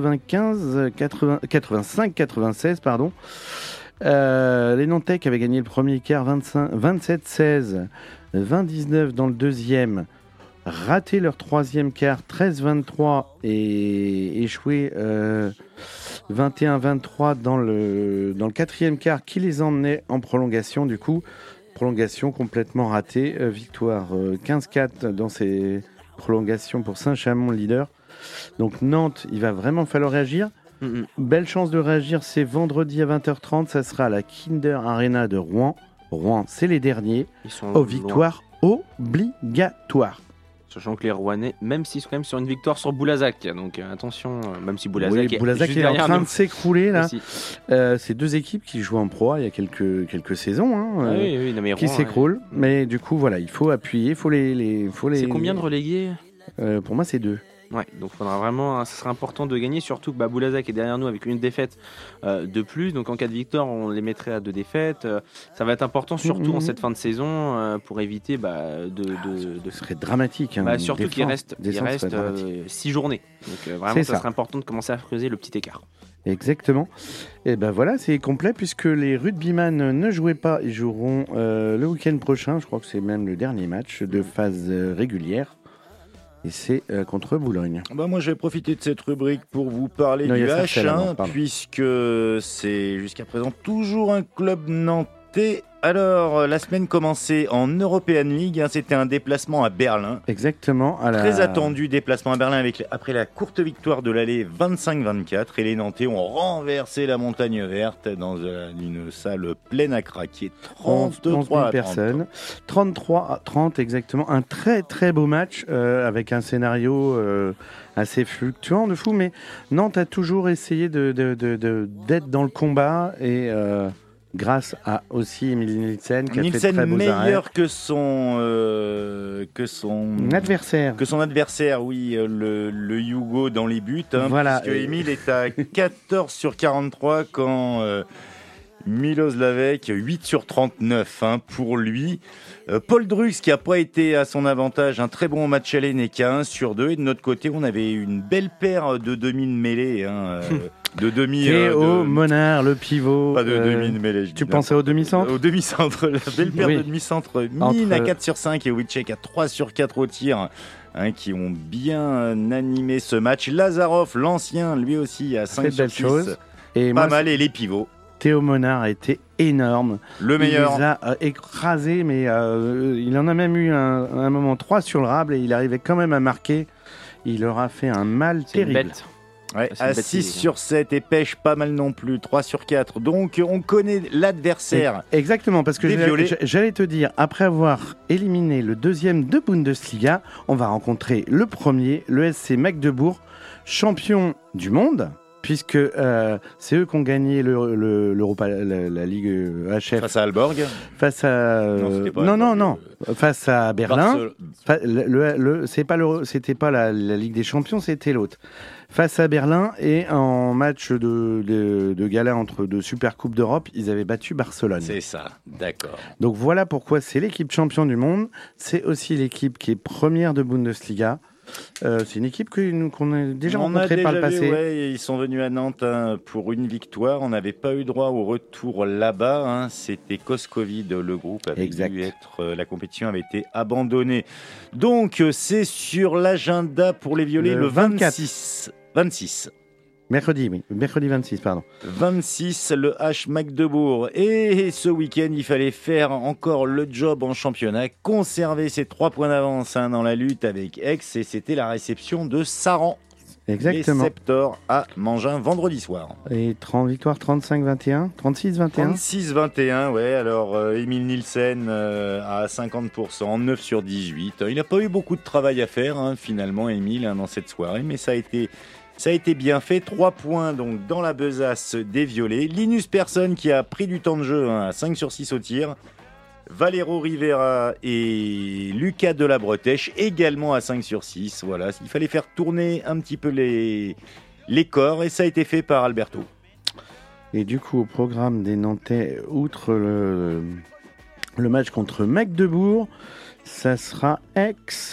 Speaker 6: 85-96. Les Nantais qui avaient gagné le premier quart 27-16, 20-19 dans le deuxième, raté leur troisième quart 13-23 et échoué 21-23 dans le quatrième quart qui les emmenait en prolongation. Du coup, prolongation complètement ratée, victoire 15-4 dans ces prolongations pour Saint-Chamond leader. Donc Nantes, il va vraiment falloir réagir. Belle chance de réagir, c'est vendredi à 20h30, ça sera à la Kinder Arena de Rouen. Rouen, c'est les derniers.
Speaker 5: Ils sont
Speaker 6: aux victoires obligatoires.
Speaker 5: Sachant que les Rouennais, même s'ils sont quand même sur une victoire sur Boulazac, donc attention, même si Boulazac
Speaker 6: est en train de s'écrouler là. C'est 2 équipes qui jouent en Pro il y a quelques saisons qui s'écroulent. Mais du coup voilà, il faut appuyer, il faut les.
Speaker 5: C'est combien de relégués ?
Speaker 6: Pour moi c'est 2.
Speaker 5: Ouais, donc faudra vraiment, ça sera important de gagner, surtout que Boulazac est derrière nous avec une défaite de plus. Donc en cas de victoire, on les mettrait à 2 défaites. Ça va être important, surtout en cette fin de saison, pour éviter
Speaker 6: Ce serait dramatique. Hein,
Speaker 5: surtout qu'il reste 6 journées. Donc vraiment, ça serait important de commencer à creuser le petit écart.
Speaker 6: Exactement. Et ben voilà, c'est complet puisque les rugbyman ne jouaient pas. Ils joueront le week-end prochain. Je crois que c'est même le dernier match de phase régulière. Et c'est contre Boulogne.
Speaker 4: Moi, je vais profiter de cette rubrique pour vous parler du H1, puisque c'est jusqu'à présent toujours un club nantais. Alors, la semaine commençait en European League, c'était un déplacement à Berlin.
Speaker 6: Exactement.
Speaker 4: Très attendu déplacement à Berlin après la courte victoire de l'aller 25-24. Et les Nantais ont renversé la Montagne Verte dans une salle pleine à craquer. 33 000
Speaker 6: personnes. 33 à 30 exactement. Un très très beau match avec un scénario assez fluctuant de fou. Mais Nantes a toujours essayé d'être dans le combat et... grâce à aussi Emile Nielsen qui a fait très beaux arrêts.
Speaker 4: Meilleur que son adversaire, oui, le Yougo dans les buts.
Speaker 6: Voilà.
Speaker 4: Puisque Emile est à 14 sur 43 quand Milos Lavec 8 sur 39 pour lui. Paul Drux qui n'a pas été à son avantage, un très bon match aller n'est qu'à 1 sur 2. Et de notre côté, on avait une belle paire de demi de mêlée. De demi.
Speaker 6: Théo Monard, le pivot.
Speaker 4: Pas de demi de mêlée.
Speaker 6: Tu pensais au demi-centre ?
Speaker 4: Au demi-centre, la belle paire de demi-centre. Mine à 4 sur 5 et Witchek à 3 sur 4 au tir. Qui ont bien animé ce match. Lazarov, l'ancien, lui aussi à 5 sur 6. Et pas mal, et les pivots.
Speaker 6: Théo Monard a été énorme.
Speaker 4: Le meilleur.
Speaker 6: Il les a écrasés, mais il en a même eu un moment 3 sur le rable et il arrivait quand même à marquer. Il leur a fait un mal terrible.
Speaker 4: Ouais, à 6 sur 7 et pêche pas mal non plus, 3 sur 4. Donc on connaît l'adversaire.
Speaker 6: Exactement, parce que j'allais te dire, après avoir éliminé le deuxième de Bundesliga, on va rencontrer le premier, le SC Magdebourg, champion du monde. Puisque c'est eux qui ont gagné l'Europa, la Ligue HF.
Speaker 4: Face à Aalborg.
Speaker 6: Face à non. Face à Berlin. C'était pas la Ligue des Champions, c'était l'autre. Face à Berlin et en match de gala de Super Coupe d'Europe, ils avaient battu Barcelone.
Speaker 4: C'est ça, d'accord.
Speaker 6: Donc voilà pourquoi c'est l'équipe champion du monde. C'est aussi l'équipe qui est première de Bundesliga. C'est une équipe qu'on a déjà rencontrée par le passé.
Speaker 4: Ouais, ils sont venus à Nantes pour une victoire. On n'avait pas eu droit au retour là-bas. C'était cause-Covid. Le groupe avait dû être... la compétition avait été abandonnée. Donc, c'est sur l'agenda pour les Violets le 26.
Speaker 6: Mercredi 26, pardon.
Speaker 4: 26, le H Magdebourg. Et ce week-end, il fallait faire encore le job en championnat, conserver ses 3 points d'avance dans la lutte avec Aix, et c'était la réception de Saran.
Speaker 6: Exactement.
Speaker 4: Les Septors à Mangin vendredi soir.
Speaker 6: Et 30 victoires, 35-21, 36-21.
Speaker 4: 36-21, ouais. Alors, Emile Nielsen à 50%, 9 sur 18. Il n'a pas eu beaucoup de travail à faire, finalement, Emile, dans cette soirée, mais ça a été bien fait. 3 points donc dans la besace des Violets. Linus Persson qui a pris du temps de jeu à 5 sur 6 au tir. Valero Rivera et Lucas de la Bretèche également à 5 sur 6. Voilà, il fallait faire tourner un petit peu les corps et ça a été fait par Alberto.
Speaker 6: Et du coup, au programme des Nantais, outre le match contre Magdebourg, ça sera Aix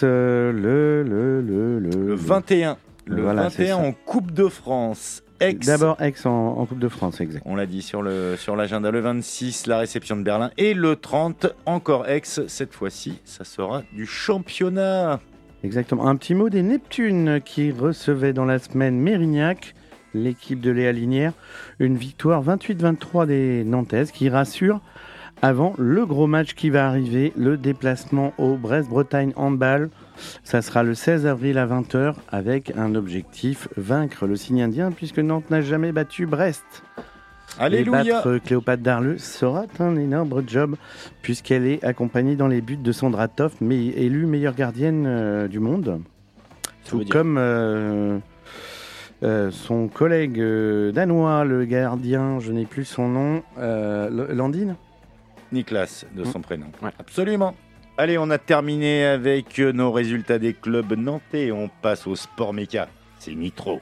Speaker 6: le
Speaker 4: 21. Le 21 en Coupe de France. Aix.
Speaker 6: D'abord Aix en Coupe de France, exact.
Speaker 4: On l'a dit sur l'agenda. Le 26, la réception de Berlin. Et le 30, encore Aix. Cette fois-ci, ça sera du championnat.
Speaker 6: Exactement. Un petit mot des Neptunes qui recevaient dans la semaine Mérignac, l'équipe de Léa Linière. Une victoire 28-23 des Nantaises qui rassure avant le gros match qui va arriver, le déplacement au Brest-Bretagne Handball. Ça sera le 16 avril à 20h avec un objectif, vaincre le signe indien puisque Nantes n'a jamais battu Brest.
Speaker 4: Alléluia.
Speaker 6: Et battre Cléopâtre Darleux sera un énorme job puisqu'elle est accompagnée dans les buts de Sandra Toff, mais élue meilleure gardienne du monde. Tout comme son collègue danois, le gardien, je n'ai plus son nom, Landine.
Speaker 4: Niklas, de son prénom.
Speaker 5: Ouais.
Speaker 4: Absolument. Allez, on a terminé avec nos résultats des clubs nantais. On passe au sport méca. C'est Nitro.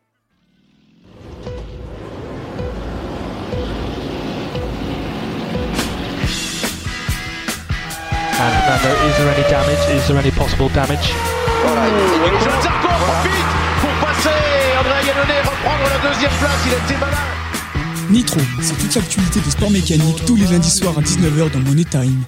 Speaker 3: And Fernando, is there any damage? Is there any possible damage?
Speaker 7: Voilà, et Jean Zarco en profite pour passer. André Yannone reprendre la deuxième place, il a été malin.
Speaker 8: Nitro, c'est toute l'actualité du sport mécanique tous les lundis soirs à 19h dans Money Time.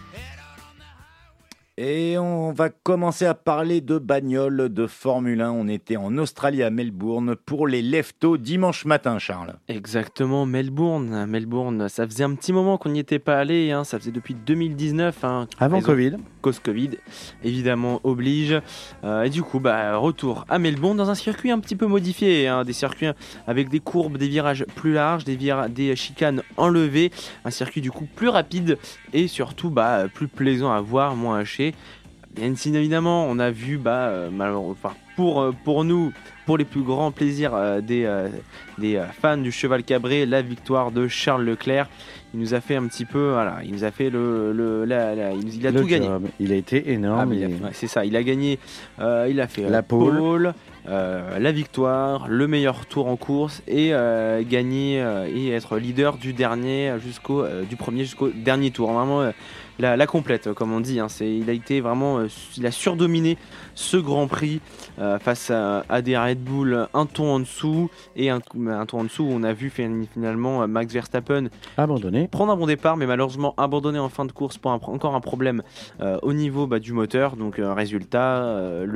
Speaker 4: Et on va commencer à parler de bagnole, de Formule 1. On était en Australie à Melbourne pour les Leftos dimanche matin, Charles.
Speaker 5: Exactement, Melbourne, ça faisait un petit moment qu'on n'y était pas allé, hein, ça faisait depuis 2019.
Speaker 6: Avant Covid.
Speaker 5: Cause Covid, évidemment, oblige. Et du coup, retour à Melbourne dans un circuit un petit peu modifié, des circuits avec des courbes, des virages plus larges, des chicanes enlevées, un circuit du coup plus rapide et surtout plus plaisant à voir, moins haché. Bien évidemment, on a vu, pour nous, pour les plus grands plaisirs des fans du cheval cabré, la victoire de Charles Leclerc. Il nous a fait un petit peu, il nous a fait il a tout gagné.
Speaker 6: Il a été énorme.
Speaker 5: C'est ça, il a gagné, il a fait
Speaker 6: la pole,
Speaker 5: la victoire, le meilleur tour en course et gagner et être leader du premier jusqu'au dernier tour. Vraiment la complète, comme on dit. Il a surdominé ce Grand Prix face à des Red Bull un ton en dessous et un ton en dessous où on a vu finalement Max Verstappen prendre un bon départ, mais malheureusement abandonné en fin de course pour encore un problème au niveau du moteur. Donc résultat,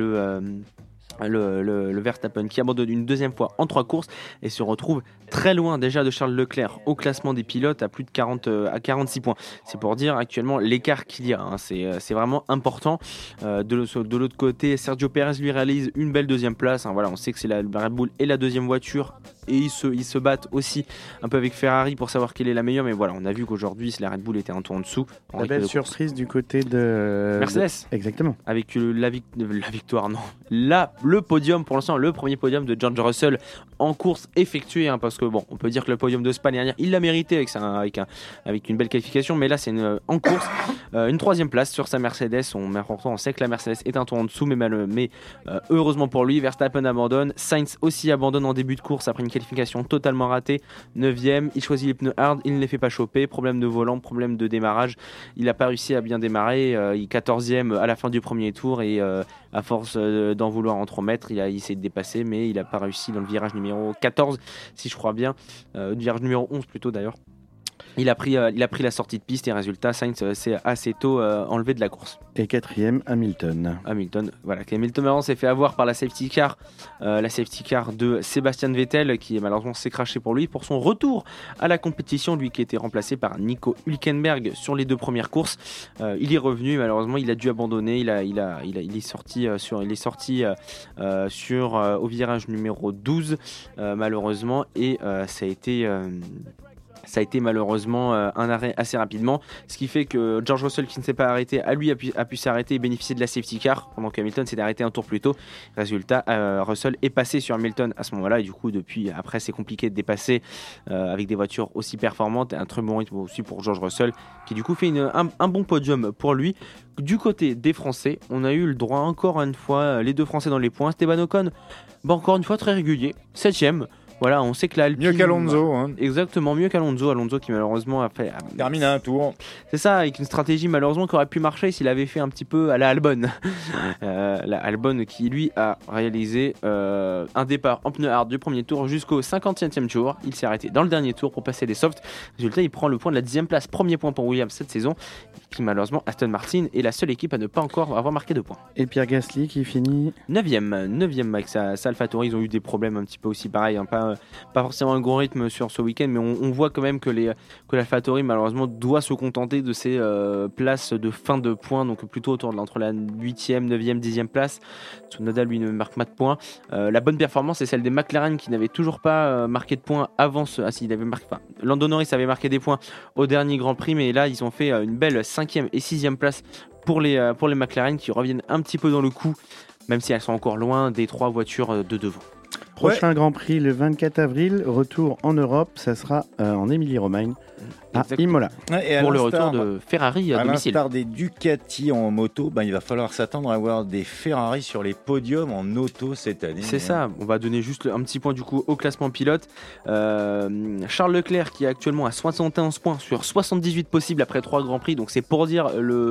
Speaker 5: le Verstappen qui abandonne une deuxième fois en 3 courses et se retrouve très loin déjà de Charles Leclerc au classement des pilotes à plus de 46 points. C'est pour dire actuellement l'écart qu'il y a, c'est vraiment important. De l'autre côté, Sergio Pérez lui réalise une belle deuxième place. On sait que c'est la Red Bull et la deuxième voiture et ils se battent aussi un peu avec Ferrari pour savoir quelle est la meilleure, mais voilà, on a vu qu'aujourd'hui la Red Bull était un tour en dessous.
Speaker 6: La belle surprise du côté de
Speaker 5: Mercedes.
Speaker 6: Exactement.
Speaker 5: Avec la victoire, non. Le podium, pour l'instant, le premier podium de George Russell en course effectuée, parce que on peut dire que le podium de Spa dernière, il l'a mérité avec une belle qualification, mais là c'est en course, une 3e place sur sa Mercedes. On sait que la Mercedes est un tour en dessous, mais heureusement pour lui, Verstappen abandonne, Sainz aussi abandonne en début de course après une qualification totalement ratée, 9e, il choisit les pneus hard, il ne les fait pas choper, problème de volant, problème de démarrage, il n'a pas réussi à bien démarrer, il est 14e à la fin du premier tour et à force d'en vouloir en trop mettre, il essayé de dépasser, mais il n'a pas réussi dans le virage numéro 14, si je crois bien, virage numéro 11 plutôt d'ailleurs. Il a pris la sortie de piste et résultat, Sainz s'est assez tôt enlevé de la course.
Speaker 6: Et 4e, Hamilton.
Speaker 5: Hamilton malheureusement s'est fait avoir par la safety car de Sébastien Vettel qui malheureusement s'est craché pour lui pour son retour à la compétition, lui qui était remplacé par Nico Hülkenberg sur les 2 premières courses. Il est revenu, malheureusement il a dû abandonner, il est sorti au virage numéro 12 malheureusement et ça a été malheureusement un arrêt assez rapidement, ce qui fait que George Russell, qui ne s'est pas arrêté, a pu s'arrêter et bénéficier de la safety car pendant que Hamilton s'est arrêté un tour plus tôt. Résultat, Russell est passé sur Hamilton à ce moment-là et du coup après c'est compliqué de dépasser avec des voitures aussi performantes, un très bon rythme aussi pour George Russell qui du coup fait un bon podium pour lui. Du côté des Français, on a eu le droit encore une fois, les 2 Français dans les points. Esteban Ocon, encore une fois très régulier, 7e. Voilà, on sait que l'Alpine...
Speaker 4: Mieux qu'Alonso.
Speaker 5: Exactement, mieux qu'Alonso. Alonso qui malheureusement a fait...
Speaker 4: termine un tour.
Speaker 5: C'est ça, avec une stratégie malheureusement qui aurait pu marcher s'il avait fait un petit peu à la Albon. La Albon qui lui a réalisé un départ en pneu hard du premier tour jusqu'au 57e tour. Il s'est arrêté dans le dernier tour pour passer les softs. Résultat, il prend le point de la 10e place. Premier point pour Williams cette saison. Qui malheureusement, Aston Martin est la seule équipe à ne pas encore avoir marqué de points.
Speaker 6: Et Pierre Gasly qui finit
Speaker 5: 9e avec sa AlphaTauri. Ils ont eu des problèmes un petit peu aussi pareil, pas forcément un gros rythme sur ce week-end, mais on voit quand même que l'AlphaTauri malheureusement doit se contenter de ces places de fin de points, donc plutôt entre la 8e, 9e, 10e place. Tsunoda lui ne marque pas de points. La bonne performance est celle des McLaren qui n'avaient toujours pas marqué de points avant Lando Norris avait marqué des points au dernier Grand Prix, mais là ils ont fait une belle 5e et 6e place pour les McLaren qui reviennent un petit peu dans le coup, même si elles sont encore loin des 3 voitures de devant.
Speaker 6: prochain Grand Prix le 24 avril. Retour en Europe, ça sera en Émilie-Romagne, à
Speaker 5: Exactement.
Speaker 6: Imola.
Speaker 4: Ouais, et
Speaker 5: Pour le retour de Ferrari à
Speaker 4: à
Speaker 5: domicile.
Speaker 4: l'instar des Ducati en moto, il va falloir s'attendre à avoir des Ferrari sur les podiums en auto cette année.
Speaker 5: C'est ça, on va donner juste un petit point du coup au classement pilote. Charles Leclerc qui est actuellement à 71 points sur 78 possibles après 3 Grands Prix, donc c'est pour dire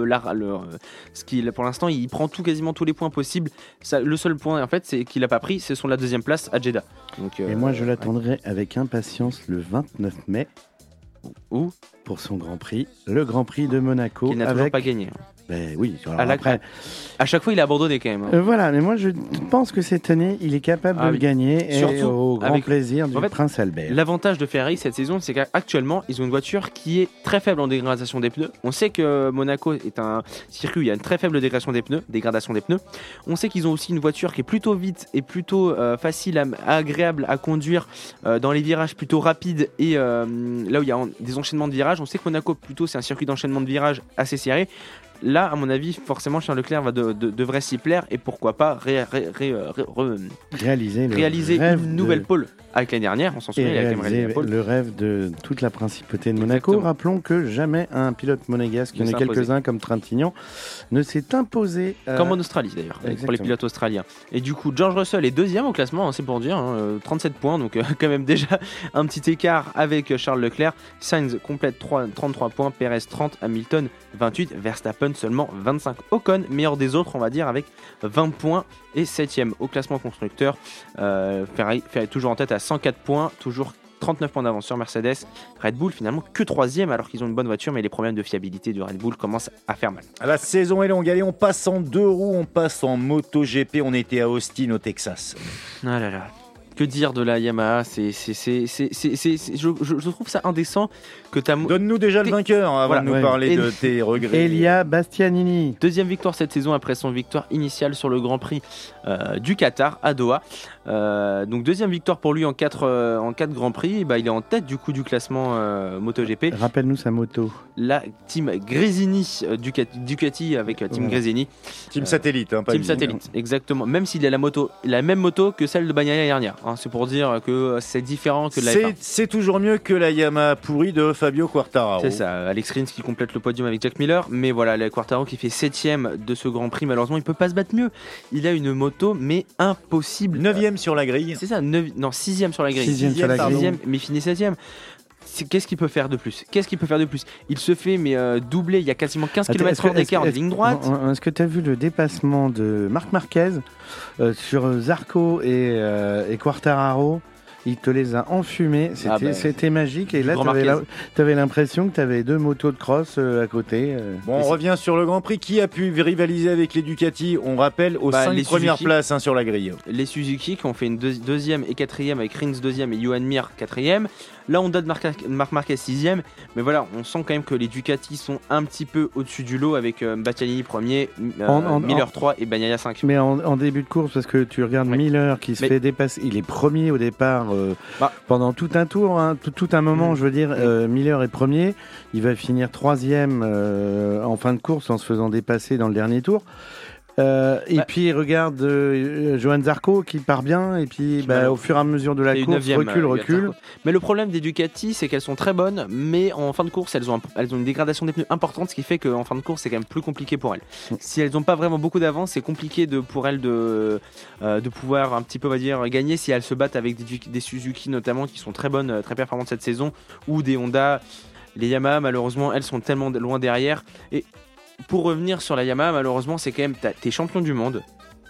Speaker 5: ce qu'il pour l'instant il prend quasiment tous les points possibles. Ça, le seul point en fait c'est qu'il n'a pas pris, c'est son la deuxième place à Jeddah. Donc,
Speaker 6: Et moi, je l'attendrai avec impatience le 29 mai.
Speaker 5: Où
Speaker 6: pour son Grand Prix, le Grand Prix de Monaco.
Speaker 5: Qu'il n'a toujours pas gagné.
Speaker 6: Ben oui, alors
Speaker 5: après, à chaque fois il a abandonné quand même.
Speaker 6: Voilà, mais moi je pense que cette année il est capable de le gagner,
Speaker 5: surtout
Speaker 6: et au grand plaisir du
Speaker 5: en fait,
Speaker 6: Prince Albert.
Speaker 5: L'avantage de Ferrari cette saison, c'est qu'actuellement ils ont une voiture qui est très faible en dégradation des pneus. On sait que Monaco est un circuit où il y a une très faible dégradation des pneus. On sait qu'ils ont aussi une voiture qui est plutôt vite et plutôt facile, agréable à conduire dans les virages plutôt rapides et là où il y a des enchaînements de virages. On sait que Monaco plutôt c'est un circuit d'enchaînement de virages assez serré. Là, à mon avis, forcément, Charles Leclerc devrait s'y plaire et pourquoi pas réaliser une nouvelle pole avec l'année dernière. On s'en souvient, il a quand même réalisé la pole.
Speaker 6: Le rêve de toute la principauté de Monaco.
Speaker 5: Exactement.
Speaker 6: Rappelons que jamais un pilote monégasque, il y en a quelques-uns comme Trintignant, ne s'est imposé.
Speaker 5: Comme en Australie d'ailleurs, pour les pilotes australiens. Et du coup, George Russell est deuxième au classement, c'est pour dire, 37 points, donc quand même déjà un petit écart avec Charles Leclerc. Sainz complète 33 points, Perez 30, Hamilton 28, Verstappen seulement 25. Ocon, meilleur des autres, on va dire, avec 20 points et 7ème au classement constructeur. Ferrari toujours en tête à 104 points, toujours 39 points d'avance sur Mercedes. Red Bull finalement que 3ème alors qu'ils ont une bonne voiture, mais les problèmes de fiabilité de Red Bull commencent à faire mal.
Speaker 4: La saison est longue, allez, on passe en 2 roues, on passe en MotoGP, on était à Austin au Texas.
Speaker 5: Ah là là. Que dire de la Yamaha, je trouve ça indécent que
Speaker 4: Donne-nous déjà le vainqueur avant de nous parler de tes regrets.
Speaker 6: Elia Bastianini.
Speaker 5: Deuxième victoire cette saison après son victoire initiale sur le Grand Prix du Qatar à Doha. Donc deuxième victoire pour lui en 4 Grands Prix. Il est en tête du coup du classement MotoGP.
Speaker 6: Rappelle-nous sa moto.
Speaker 5: La team Gresini Ducati avec team Gresini.
Speaker 4: Team satellite.
Speaker 5: Team satellite, exactement. Même s'il a la même moto que celle de Bagnaia l'année dernière. C'est pour dire que c'est différent que la F1.
Speaker 4: C'est toujours mieux que la Yamaha pourrie de Fabio Quartararo.
Speaker 5: C'est ça, Alex Rins qui complète le podium avec Jack Miller, mais voilà, le Quartararo qui fait 7ème de ce Grand Prix, malheureusement il peut pas se battre mieux. Il a une moto mais impossible.
Speaker 4: 9ème sur la grille.
Speaker 5: C'est ça, 6ème sur la grille.
Speaker 6: 6ème sur la grille.
Speaker 5: 6ème, mais finit 7ème. Qu'est-ce qu'il peut faire de plus Il se fait doubler, il y a quasiment 15 km/h d'écart en ligne droite.
Speaker 6: Est-ce que tu as vu le dépassement de Marc Marquez sur Zarco et Quartararo? Il te les a enfumés, c'était magique. Et là, tu avais l'impression que tu avais 2 motos de cross à côté.
Speaker 4: Bon, on revient sur le Grand Prix. Qui a pu rivaliser avec les Ducati? On rappelle aux 5 premières places sur la grille.
Speaker 5: Les Suzuki qui ont fait une deuxième et 4ème avec Rins 2ème et Johan Mir 4ème. Là, on donne Marc Marquez 6ème. Mais voilà, on sent quand même que les Ducati sont un petit peu au-dessus du lot avec Bastianini 1er, Miller 3 et Bagnaia 5.
Speaker 6: Mais en début de course, parce que tu regardes Miller qui se fait dépasser, il est premier au départ pendant tout un tour, tout un moment, je veux dire. Miller est premier, il va finir 3ème en fin de course en se faisant dépasser dans le dernier tour. Et puis regarde Johan Zarco qui part bien et puis au fur et à mesure de la course recule.
Speaker 5: Mais le problème des Ducati c'est qu'elles sont très bonnes mais en fin de course elles ont une dégradation des pneus importante, ce qui fait qu'en fin de course c'est quand même plus compliqué pour elles. Si elles n'ont pas vraiment beaucoup d'avance, c'est compliqué pour elles de pouvoir un petit peu, on va dire, gagner si elles se battent avec des Suzuki notamment qui sont très bonnes, très performantes cette saison, ou des Honda. Les Yamaha malheureusement elles sont tellement loin derrière. Et pour revenir sur la Yamaha, malheureusement, c'est quand même t'es champion du monde,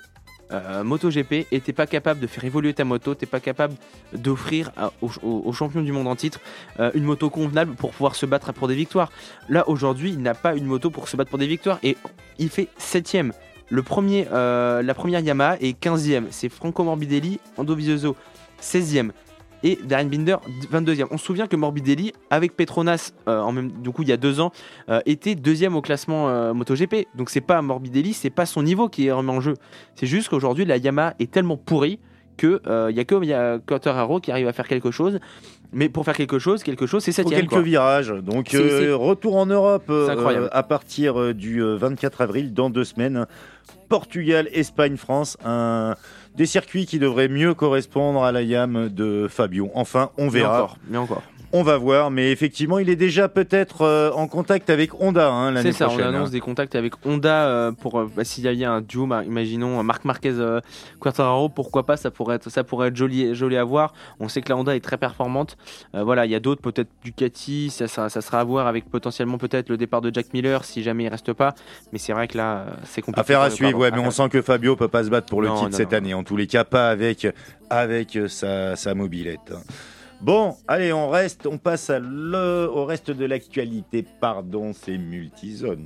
Speaker 5: MotoGP, et t'es pas capable de faire évoluer ta moto, t'es pas capable d'offrir aux champions du monde en titre une moto convenable pour pouvoir se battre pour des victoires. Là, aujourd'hui, il n'a pas une moto pour se battre pour des victoires et il fait 7ème. La première Yamaha est 15ème. C'est Franco Morbidelli, Dovizioso 16ème. Et Darren Binder 22ème. On se souvient que Morbidelli avec Petronas du coup il y a 2 ans était 2ème au classement MotoGP. Donc c'est pas Morbidelli, c'est pas son niveau qui est remis en jeu. C'est juste qu'aujourd'hui la Yamaha est tellement pourrie que il y a Quartararo qui arrive à faire quelque chose. Mais pour faire quelque chose c'est 7ème.
Speaker 4: Quelques virages. Donc retour en Europe à partir du 24 avril dans 2 semaines. Portugal, Espagne, France, un des circuits qui devraient mieux correspondre à la YAM de Fabio. Enfin, on verra.
Speaker 5: Mais encore.
Speaker 4: On va voir, mais effectivement, il est déjà peut-être en contact avec Honda l'année prochaine.
Speaker 5: C'est ça, on annonce des contacts avec Honda pour s'il y a un duo, imaginons Marc Marquez Quartararo, pourquoi pas, ça pourrait être joli à voir. On sait que la Honda est très performante. Voilà, il y a d'autres, peut-être Ducati, ça sera à voir avec potentiellement peut-être le départ de Jack Miller si jamais il reste pas. Mais c'est vrai que là, c'est compliqué.
Speaker 4: Affaire à suivre, mais on sent que Fabio peut pas se battre pour le titre cette année. En tous les cas, pas avec sa mobilette. Bon, allez, on passe au reste de l'actualité. Pardon, c'est Multizone.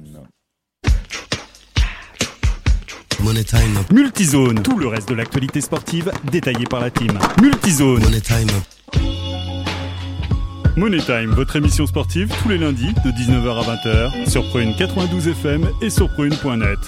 Speaker 1: Money Time.
Speaker 2: Multizone, tout le reste de l'actualité sportive détaillé par la team. Multizone.
Speaker 1: Money Time.
Speaker 2: Money Time, votre émission sportive tous les lundis de 19h à 20h sur Prune 92 FM et sur prune.net.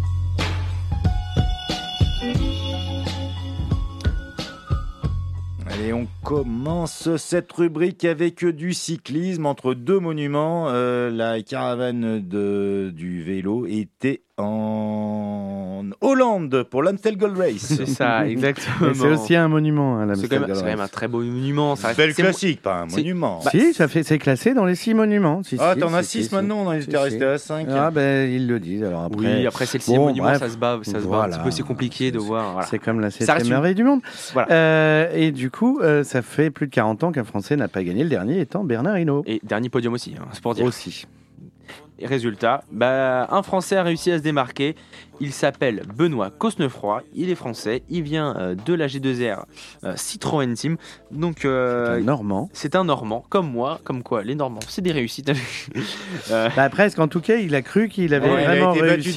Speaker 4: Allez, on commence cette rubrique avec du cyclisme entre deux monuments. La caravane du vélo était en Hollande pour l'Amstel Gold Race.
Speaker 5: C'est ça, exactement.
Speaker 6: Et c'est aussi un monument, l'Amstel Gold Race.
Speaker 5: C'est quand même un très beau monument. Ça
Speaker 4: Belle classique, pas un monument.
Speaker 6: Si, c'est classé dans les 6 monuments.
Speaker 4: T'en as 6 maintenant, on était resté à 5.
Speaker 6: Ah ils le disent. Alors après...
Speaker 5: Oui, après c'est le 6 monument, ça se bat un petit peu, c'est compliqué de voir. Voilà.
Speaker 6: C'est comme la 7e merveille du monde. Voilà. Et du coup, ça fait plus de 40 ans qu'un Français n'a pas gagné, le dernier étant Bernard Hinault.
Speaker 5: Et dernier podium aussi, c'est pour dire.
Speaker 6: Aussi.
Speaker 5: Et résultat, un Français a réussi à se démarquer. Il s'appelle Benoît Cosnefroy, il est français, il vient de la G2R Citroën Team. Donc,
Speaker 6: c'est un Normand.
Speaker 5: C'est un Normand, comme moi, comme quoi les Normands, c'est des réussites.
Speaker 6: Presque, en tout cas, il a cru qu'il avait vraiment réussi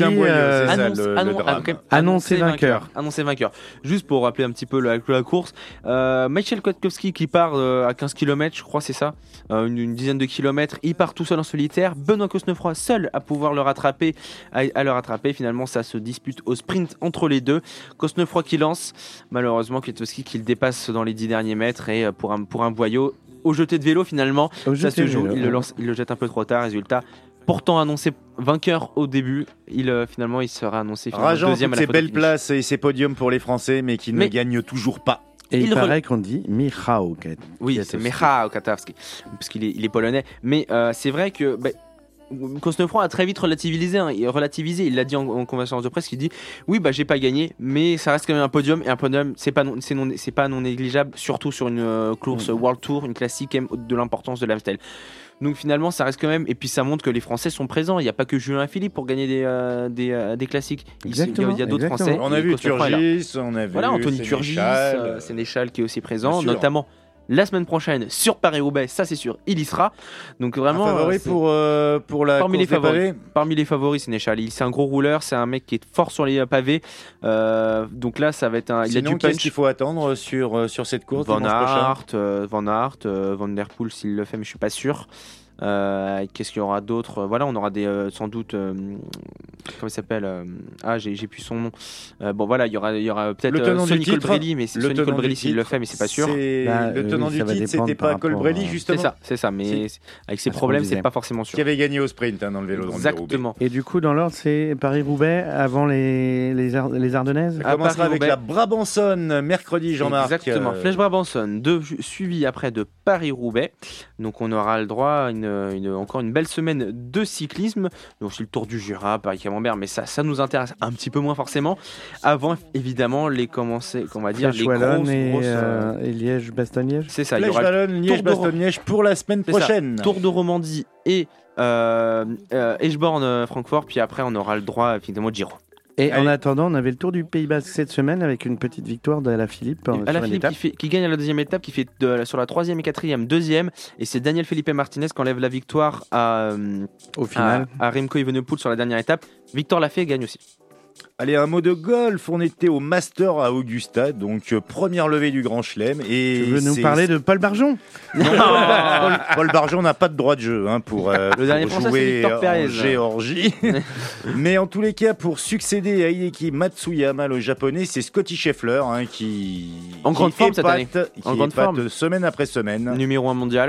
Speaker 5: annoncé vainqueur. Juste pour rappeler un petit peu la course, Michael Kwiatkowski qui part à 15 km, je crois c'est ça, une dizaine de kilomètres, il part tout seul en solitaire. Benoît Cosnefroy seul à pouvoir le rattraper, finalement ça se dispute au sprint entre les deux. Cosnefroy qui lance, malheureusement Kwiatkowski qui le dépasse dans les 10 derniers mètres et pour un boyau au jeté de vélo finalement, ça se joue, il le jette un peu trop tard, résultat. Pourtant annoncé vainqueur au début, il sera annoncé deuxième à la
Speaker 4: ces belles places et ces podiums pour les Français mais qui ne gagnent toujours pas.
Speaker 6: Et il paraît qu'on dit Michał Kwiatkowski.
Speaker 5: Oui, c'est Michał Kwiatkowski parce qu'il est polonais, mais c'est vrai que Cosnefroy a très vite relativisé, il l'a dit en conférence de presse, il dit oui j'ai pas gagné mais ça reste quand même un podium et un podium c'est pas non négligeable, surtout sur une course World Tour, une classique de l'importance de l'Amstel. Donc finalement ça reste quand même, et puis ça montre que les Français sont présents, il n'y a pas que Julien Philippe pour gagner des classiques. Il y a d'autres Français.
Speaker 4: On a vu Turgis, on a vu
Speaker 5: Anthony Turgis, Sénéchal qui est aussi présent, notamment la semaine prochaine sur Paris-Roubaix, ça c'est sûr, il y sera. Donc vraiment
Speaker 4: un favori pour la
Speaker 5: parmi
Speaker 4: course des pavés.
Speaker 5: Parmi les favoris, Sénéchal. C'est un gros rouleur, c'est un mec qui est fort sur les pavés. Donc là, ça va être il
Speaker 4: a du punch. Qu'est-ce qu'il faut attendre sur cette course
Speaker 5: Van Aert, Van Der Poel s'il le fait, mais je suis pas sûr. Qu'est-ce qu'il y aura d'autre? Voilà, on aura sans doute comment il s'appelle, j'ai plus son nom. Il y aura peut-être Sonny Colbrelli, mais c'est Sonny Colbrelli s'il le fait, mais c'est pas sûr.
Speaker 4: Le tenant du titre, c'était pas Colbrelli justement.
Speaker 5: C'est ça, mais avec ses problèmes, c'est pas forcément sûr.
Speaker 4: Qui avait gagné au sprint dans le Vélodrome de Roubaix.
Speaker 5: Exactement.
Speaker 6: Et du coup, dans l'ordre, c'est Paris-Roubaix avant les Ardennaises.
Speaker 4: On commencera avec la Brabançonne mercredi, Jean-Marc.
Speaker 5: Exactement. Flèche Brabançonne, suivi après de Paris-Roubaix. Donc on aura le droit à encore une belle semaine de cyclisme. Donc c'est le Tour du Jura, Paris-Camembert, mais ça nous intéresse un petit peu moins forcément. Avant évidemment les grosses
Speaker 6: et Liège-Bastogne-Liège.
Speaker 5: C'est ça.
Speaker 4: Flèche Wallonne, Liège-Bastogne-Liège pour la semaine prochaine.
Speaker 5: Tour de Romandie et Eschborn-Francfort. Puis après on aura le droit évidemment de Giro.
Speaker 6: Et en attendant, on avait le Tour du Pays Basque cette semaine avec une petite victoire d'Alaphilippe.
Speaker 5: Alaphilippe qui gagne à la deuxième étape, qui fait sur la troisième et quatrième, deuxième. Et c'est Daniel Felipe Martinez qui enlève la victoire
Speaker 6: au final
Speaker 5: à Remco Evenepoel sur la dernière étape. Victor Lafay gagne aussi.
Speaker 4: Allez, un mot de golf. On était au Master à Augusta, donc première levée du Grand Chelem. Et
Speaker 6: tu veux nous parler de Paul Barjon?
Speaker 4: Non, Paul Barjon n'a pas de droit de jeu pour jouer en Géorgie. Mais en tous les cas, pour succéder à Hideki Matsuyama, le japonais, c'est Scotty Scheffler qui
Speaker 5: en grande forme cette année.
Speaker 4: En grande forme, semaine après semaine.
Speaker 5: Numéro 1 mondial.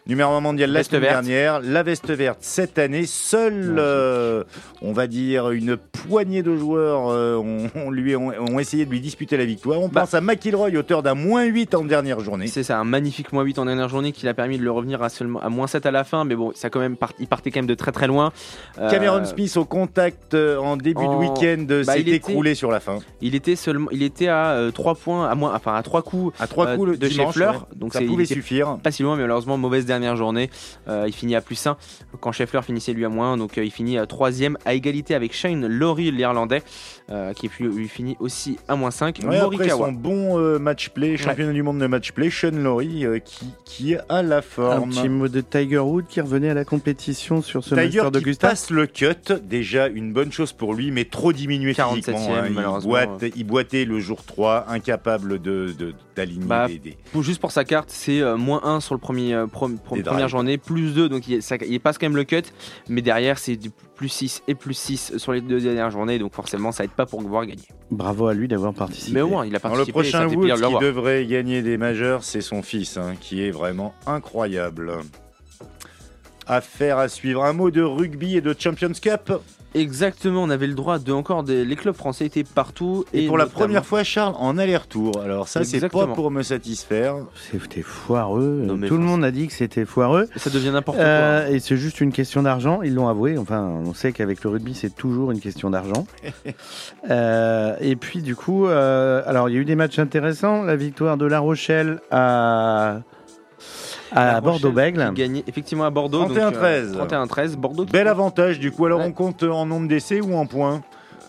Speaker 4: Numéro 1 mondial la
Speaker 5: Veste
Speaker 4: semaine
Speaker 5: verte.
Speaker 4: dernière, la veste verte cette année. Seule, on va dire, une poignée de joueurs ont essayé de lui disputer la victoire. On pense à McIlroy, auteur d'un -8 en dernière journée.
Speaker 5: C'est ça, un magnifique -8 en dernière journée qui l'a permis de le revenir à -7 à la fin, mais bon, ça quand même il partait quand même de très très loin.
Speaker 4: Cameron Smith au contact en début de week-end s'est écroulé sur la fin.
Speaker 5: Il était à 3 points, à 3 coups, de
Speaker 4: dimanche,
Speaker 5: Scheffler,
Speaker 4: ouais.
Speaker 5: donc
Speaker 4: ça pouvait suffire.
Speaker 5: Pas si loin, mais malheureusement mauvaise dernière journée. Il finit à +1 quand Scheffler finissait lui à -1, donc il finit 3e à égalité avec Shane Lowry, l'Irlandais, qui lui finit aussi à -5.
Speaker 4: Ouais, après
Speaker 5: Morikawa.
Speaker 4: son bon match-play, championnat du monde de match-play, Shane Lowry qui a la
Speaker 6: Un
Speaker 4: forme.
Speaker 6: petit mot de Tiger Woods qui revenait à la compétition sur ce
Speaker 4: Tiger
Speaker 6: Master
Speaker 4: qui
Speaker 6: d'Augusta.
Speaker 4: passe le cut, déjà une bonne chose pour lui, mais trop diminué
Speaker 5: 47e,
Speaker 4: physiquement.
Speaker 5: malheureusement.
Speaker 4: Il boitait le jour 3, incapable d'aligner des...
Speaker 5: Juste pour sa carte, c'est -1 sur le première journée, +2, donc il passe quand même le cut, mais derrière c'est du +6 et +6 sur les 2 dernières journées, donc forcément ça aide pas pour pouvoir gagner.
Speaker 6: Bravo à lui d'avoir participé.
Speaker 5: Mais au moins il a participé.
Speaker 4: Le prochain
Speaker 5: ça fait
Speaker 4: Woods
Speaker 5: plaisir de le
Speaker 4: qui
Speaker 5: voir.
Speaker 4: devrait gagner des majeurs, c'est son fils, qui est vraiment incroyable. Affaire à suivre. Un mot de rugby et de Champions Cup.
Speaker 5: Exactement, on avait le droit les clubs français étaient partout.
Speaker 4: Et pour la
Speaker 5: notamment...
Speaker 4: première fois, Charles, en aller-retour. Alors ça, c'est pas
Speaker 5: Exactement.
Speaker 4: pour me satisfaire.
Speaker 6: C'était foireux.
Speaker 5: Non, mais
Speaker 6: Tout le monde a dit que c'était foireux.
Speaker 5: Ça devient n'importe quoi.
Speaker 6: Et c'est juste une question d'argent. Ils l'ont avoué. Enfin, on sait qu'avec le rugby, c'est toujours une question d'argent. Et puis, du coup, alors il y a eu des matchs intéressants. La victoire de La Rochelle à Bordeaux-Bègles.
Speaker 5: Gagné effectivement à Bordeaux.
Speaker 4: 31-13.
Speaker 5: 31-13. Bordeaux.
Speaker 4: Bel avantage du coup. Alors
Speaker 5: Ouais.
Speaker 4: on compte en nombre d'essais ou en points?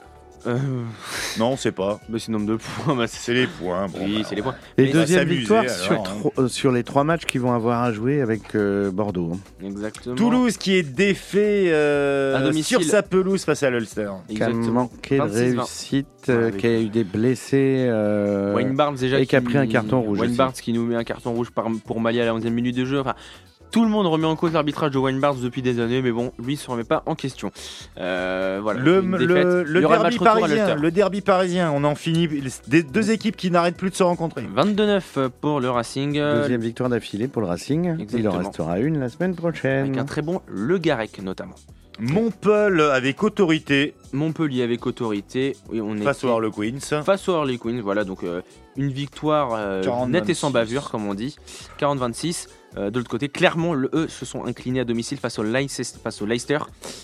Speaker 4: Non, on sait pas.
Speaker 5: Bah, c'est le nombre de points. Bah,
Speaker 4: C'est les points. Bon,
Speaker 5: oui,
Speaker 4: bah,
Speaker 5: c'est les points.
Speaker 6: Et
Speaker 5: Mais-
Speaker 6: deuxième
Speaker 4: s'amuser,
Speaker 6: victoire
Speaker 4: alors,
Speaker 6: sur les 3 matchs qu'ils vont avoir à jouer avec Bordeaux.
Speaker 5: Exactement.
Speaker 4: Toulouse qui est défait
Speaker 5: À domicile.
Speaker 4: sur sa pelouse face à l'Ulster.
Speaker 6: Qui a
Speaker 5: Exactement.
Speaker 6: manqué de
Speaker 5: 26-20.
Speaker 6: réussite,
Speaker 5: Ouais,
Speaker 6: qui a eu des blessés.
Speaker 5: Wayne Barnes déjà
Speaker 6: et qui a pris un carton rouge
Speaker 5: Wayne
Speaker 6: aussi.
Speaker 5: Barnes qui nous met un carton rouge pour Mali à la 11e minute de jeu. Enfin, tout le monde remet en cause l'arbitrage de Wayne Barnes depuis des années, mais bon, lui se remet pas en question. Voilà. Une défaite. Il y aura
Speaker 4: derby
Speaker 5: match retour à
Speaker 4: parisien,
Speaker 5: l'Ulster.
Speaker 4: le derby parisien, on en finit. Des deux équipes qui n'arrêtent plus de se rencontrer.
Speaker 5: 22-9 pour le Racing.
Speaker 6: Deuxième victoire d'affilée pour le Racing. Il
Speaker 5: Exactement.
Speaker 6: en restera une la semaine prochaine.
Speaker 5: Avec un très bon Le Garec notamment.
Speaker 4: Montpellier avec autorité
Speaker 5: Montpellier avec autorité. Oui, on
Speaker 4: face
Speaker 5: était
Speaker 4: au Harlequins.
Speaker 5: face aux Harlequins. Voilà, donc une victoire
Speaker 4: 40-26.
Speaker 5: nette et sans bavure, comme on dit. 40-26. De l'autre côté, Clermont, eux, se sont inclinés à domicile face au Leicester.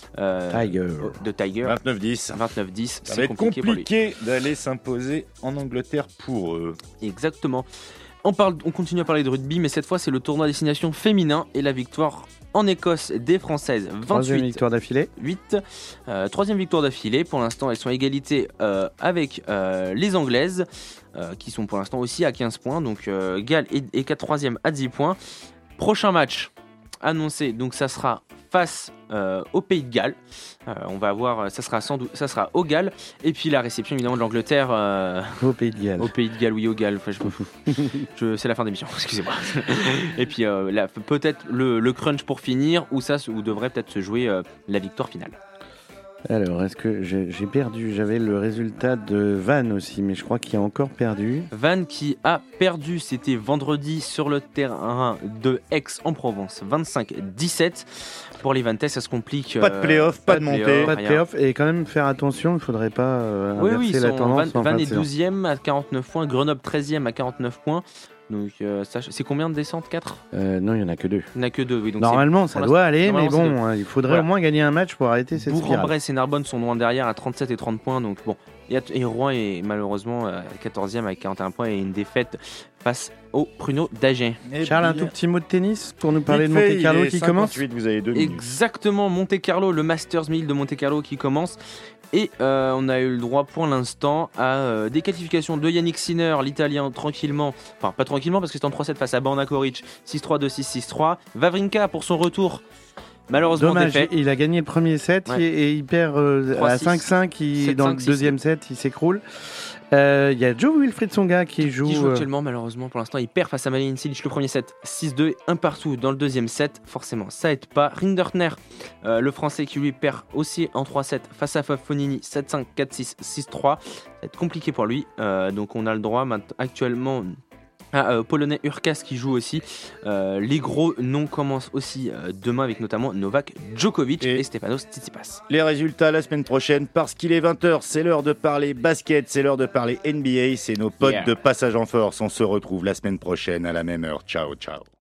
Speaker 6: Tiger.
Speaker 5: De Tiger.
Speaker 4: 29-10.
Speaker 5: 29-10.
Speaker 4: Ça va
Speaker 5: C'est
Speaker 4: être
Speaker 5: compliqué pour lui.
Speaker 4: compliqué d'aller s'imposer en Angleterre pour eux.
Speaker 5: Exactement. On continue à parler de rugby, mais cette fois, c'est le tournoi destination féminin et la victoire en Écosse des Françaises. 28
Speaker 6: Troisième victoire d'affilée.
Speaker 5: 8. Troisième victoire d'affilée. Pour l'instant, elles sont à égalité avec les Anglaises, qui sont pour l'instant aussi à 15 points. Donc Galles est 4e à 10 points. Prochain match annoncé, donc ça sera face au Pays de Galles. On va voir, ça sera au Galles. Et puis la réception évidemment de l'Angleterre
Speaker 6: Au Pays de Galles.
Speaker 5: au Pays de Galles, oui, au Galles. Enfin, c'est la fin d'émission, excusez-moi. Et puis peut-être le crunch pour finir, où devrait peut-être se jouer la victoire finale.
Speaker 6: Alors, est-ce que j'ai perdu? J'avais le résultat de Vannes aussi, mais je crois qu'il a encore perdu.
Speaker 5: Vannes qui a perdu, c'était vendredi sur le terrain de Aix-en-Provence, 25-17. Pour les Vantais, ça se complique.
Speaker 4: Pas de play-off, pas de montée.
Speaker 6: Pas de
Speaker 5: rien.
Speaker 6: play-off, et quand même faire attention, il ne faudrait pas
Speaker 5: Oui,
Speaker 6: inverser
Speaker 5: ils
Speaker 6: la
Speaker 5: sont
Speaker 6: tendance. en fin
Speaker 5: Vannes
Speaker 6: de
Speaker 5: est
Speaker 6: saison.
Speaker 5: 12e à 49 points, Grenoble 13e à 49 points. Donc, c'est combien de descentes? 4?
Speaker 6: Non, il n'y en a que 2.
Speaker 5: Il n'y en a que 2. Oui, donc
Speaker 6: Normalement, ça
Speaker 5: pour
Speaker 6: doit aller, mais
Speaker 5: normalement,
Speaker 6: bon, il faudrait
Speaker 5: Voilà.
Speaker 6: au moins gagner un match pour arrêter cette spirale.
Speaker 5: Bourg-en-Bresse et Narbonne sont loin derrière à 37 et 30 points. Donc bon, et Rouen est malheureusement 14e avec 41 points et une défaite face au Pruneau d'Agen.
Speaker 4: Et
Speaker 6: Charles, un
Speaker 4: puis,
Speaker 6: tout petit mot de tennis pour nous parler de
Speaker 4: vite fait,
Speaker 6: Monte Carlo
Speaker 4: il est
Speaker 6: qui commence.
Speaker 4: 58, vous avez 2 minutes.
Speaker 5: Exactement, Monte Carlo, le Masters 1000 de Monte Carlo qui commence. Et on a eu le droit pour l'instant à des qualifications de Yannick Sinner, l'Italien, tranquillement. Enfin, pas tranquillement parce que c'était en 3-7 face à Borna Koric, 6-3, 2-6, 6-3. Wawrinka pour son retour. Malheureusement
Speaker 6: Dommage,
Speaker 5: défait.
Speaker 6: il a gagné le premier set
Speaker 5: Ouais.
Speaker 6: et il perd à
Speaker 5: 3-6.
Speaker 6: 5-5. Dans le
Speaker 5: 7-5,
Speaker 6: deuxième set, il s'écroule. Il y a Joe Wilfried Tsonga qui joue.
Speaker 5: Qui joue actuellement, malheureusement, pour l'instant, il perd face à Malin Cilic le premier set, 6-2, un partout dans le deuxième set. Forcément, ça aide pas. Rinderkner, le français qui lui perd aussi en 3-7 face à Faffonini, 7-5, 4-6, 6-3. Ça va être compliqué pour lui. Donc, on a le droit actuellement Polonais Urkas qui joue aussi. Les gros noms commencent aussi demain avec notamment Novak Djokovic et Stefanos Tsitsipas.
Speaker 4: Les résultats la semaine prochaine, parce qu'il est 20h, c'est l'heure de parler basket, c'est l'heure de parler NBA, c'est nos potes de Passage en Force. On se retrouve la semaine prochaine à la même heure. Ciao, ciao.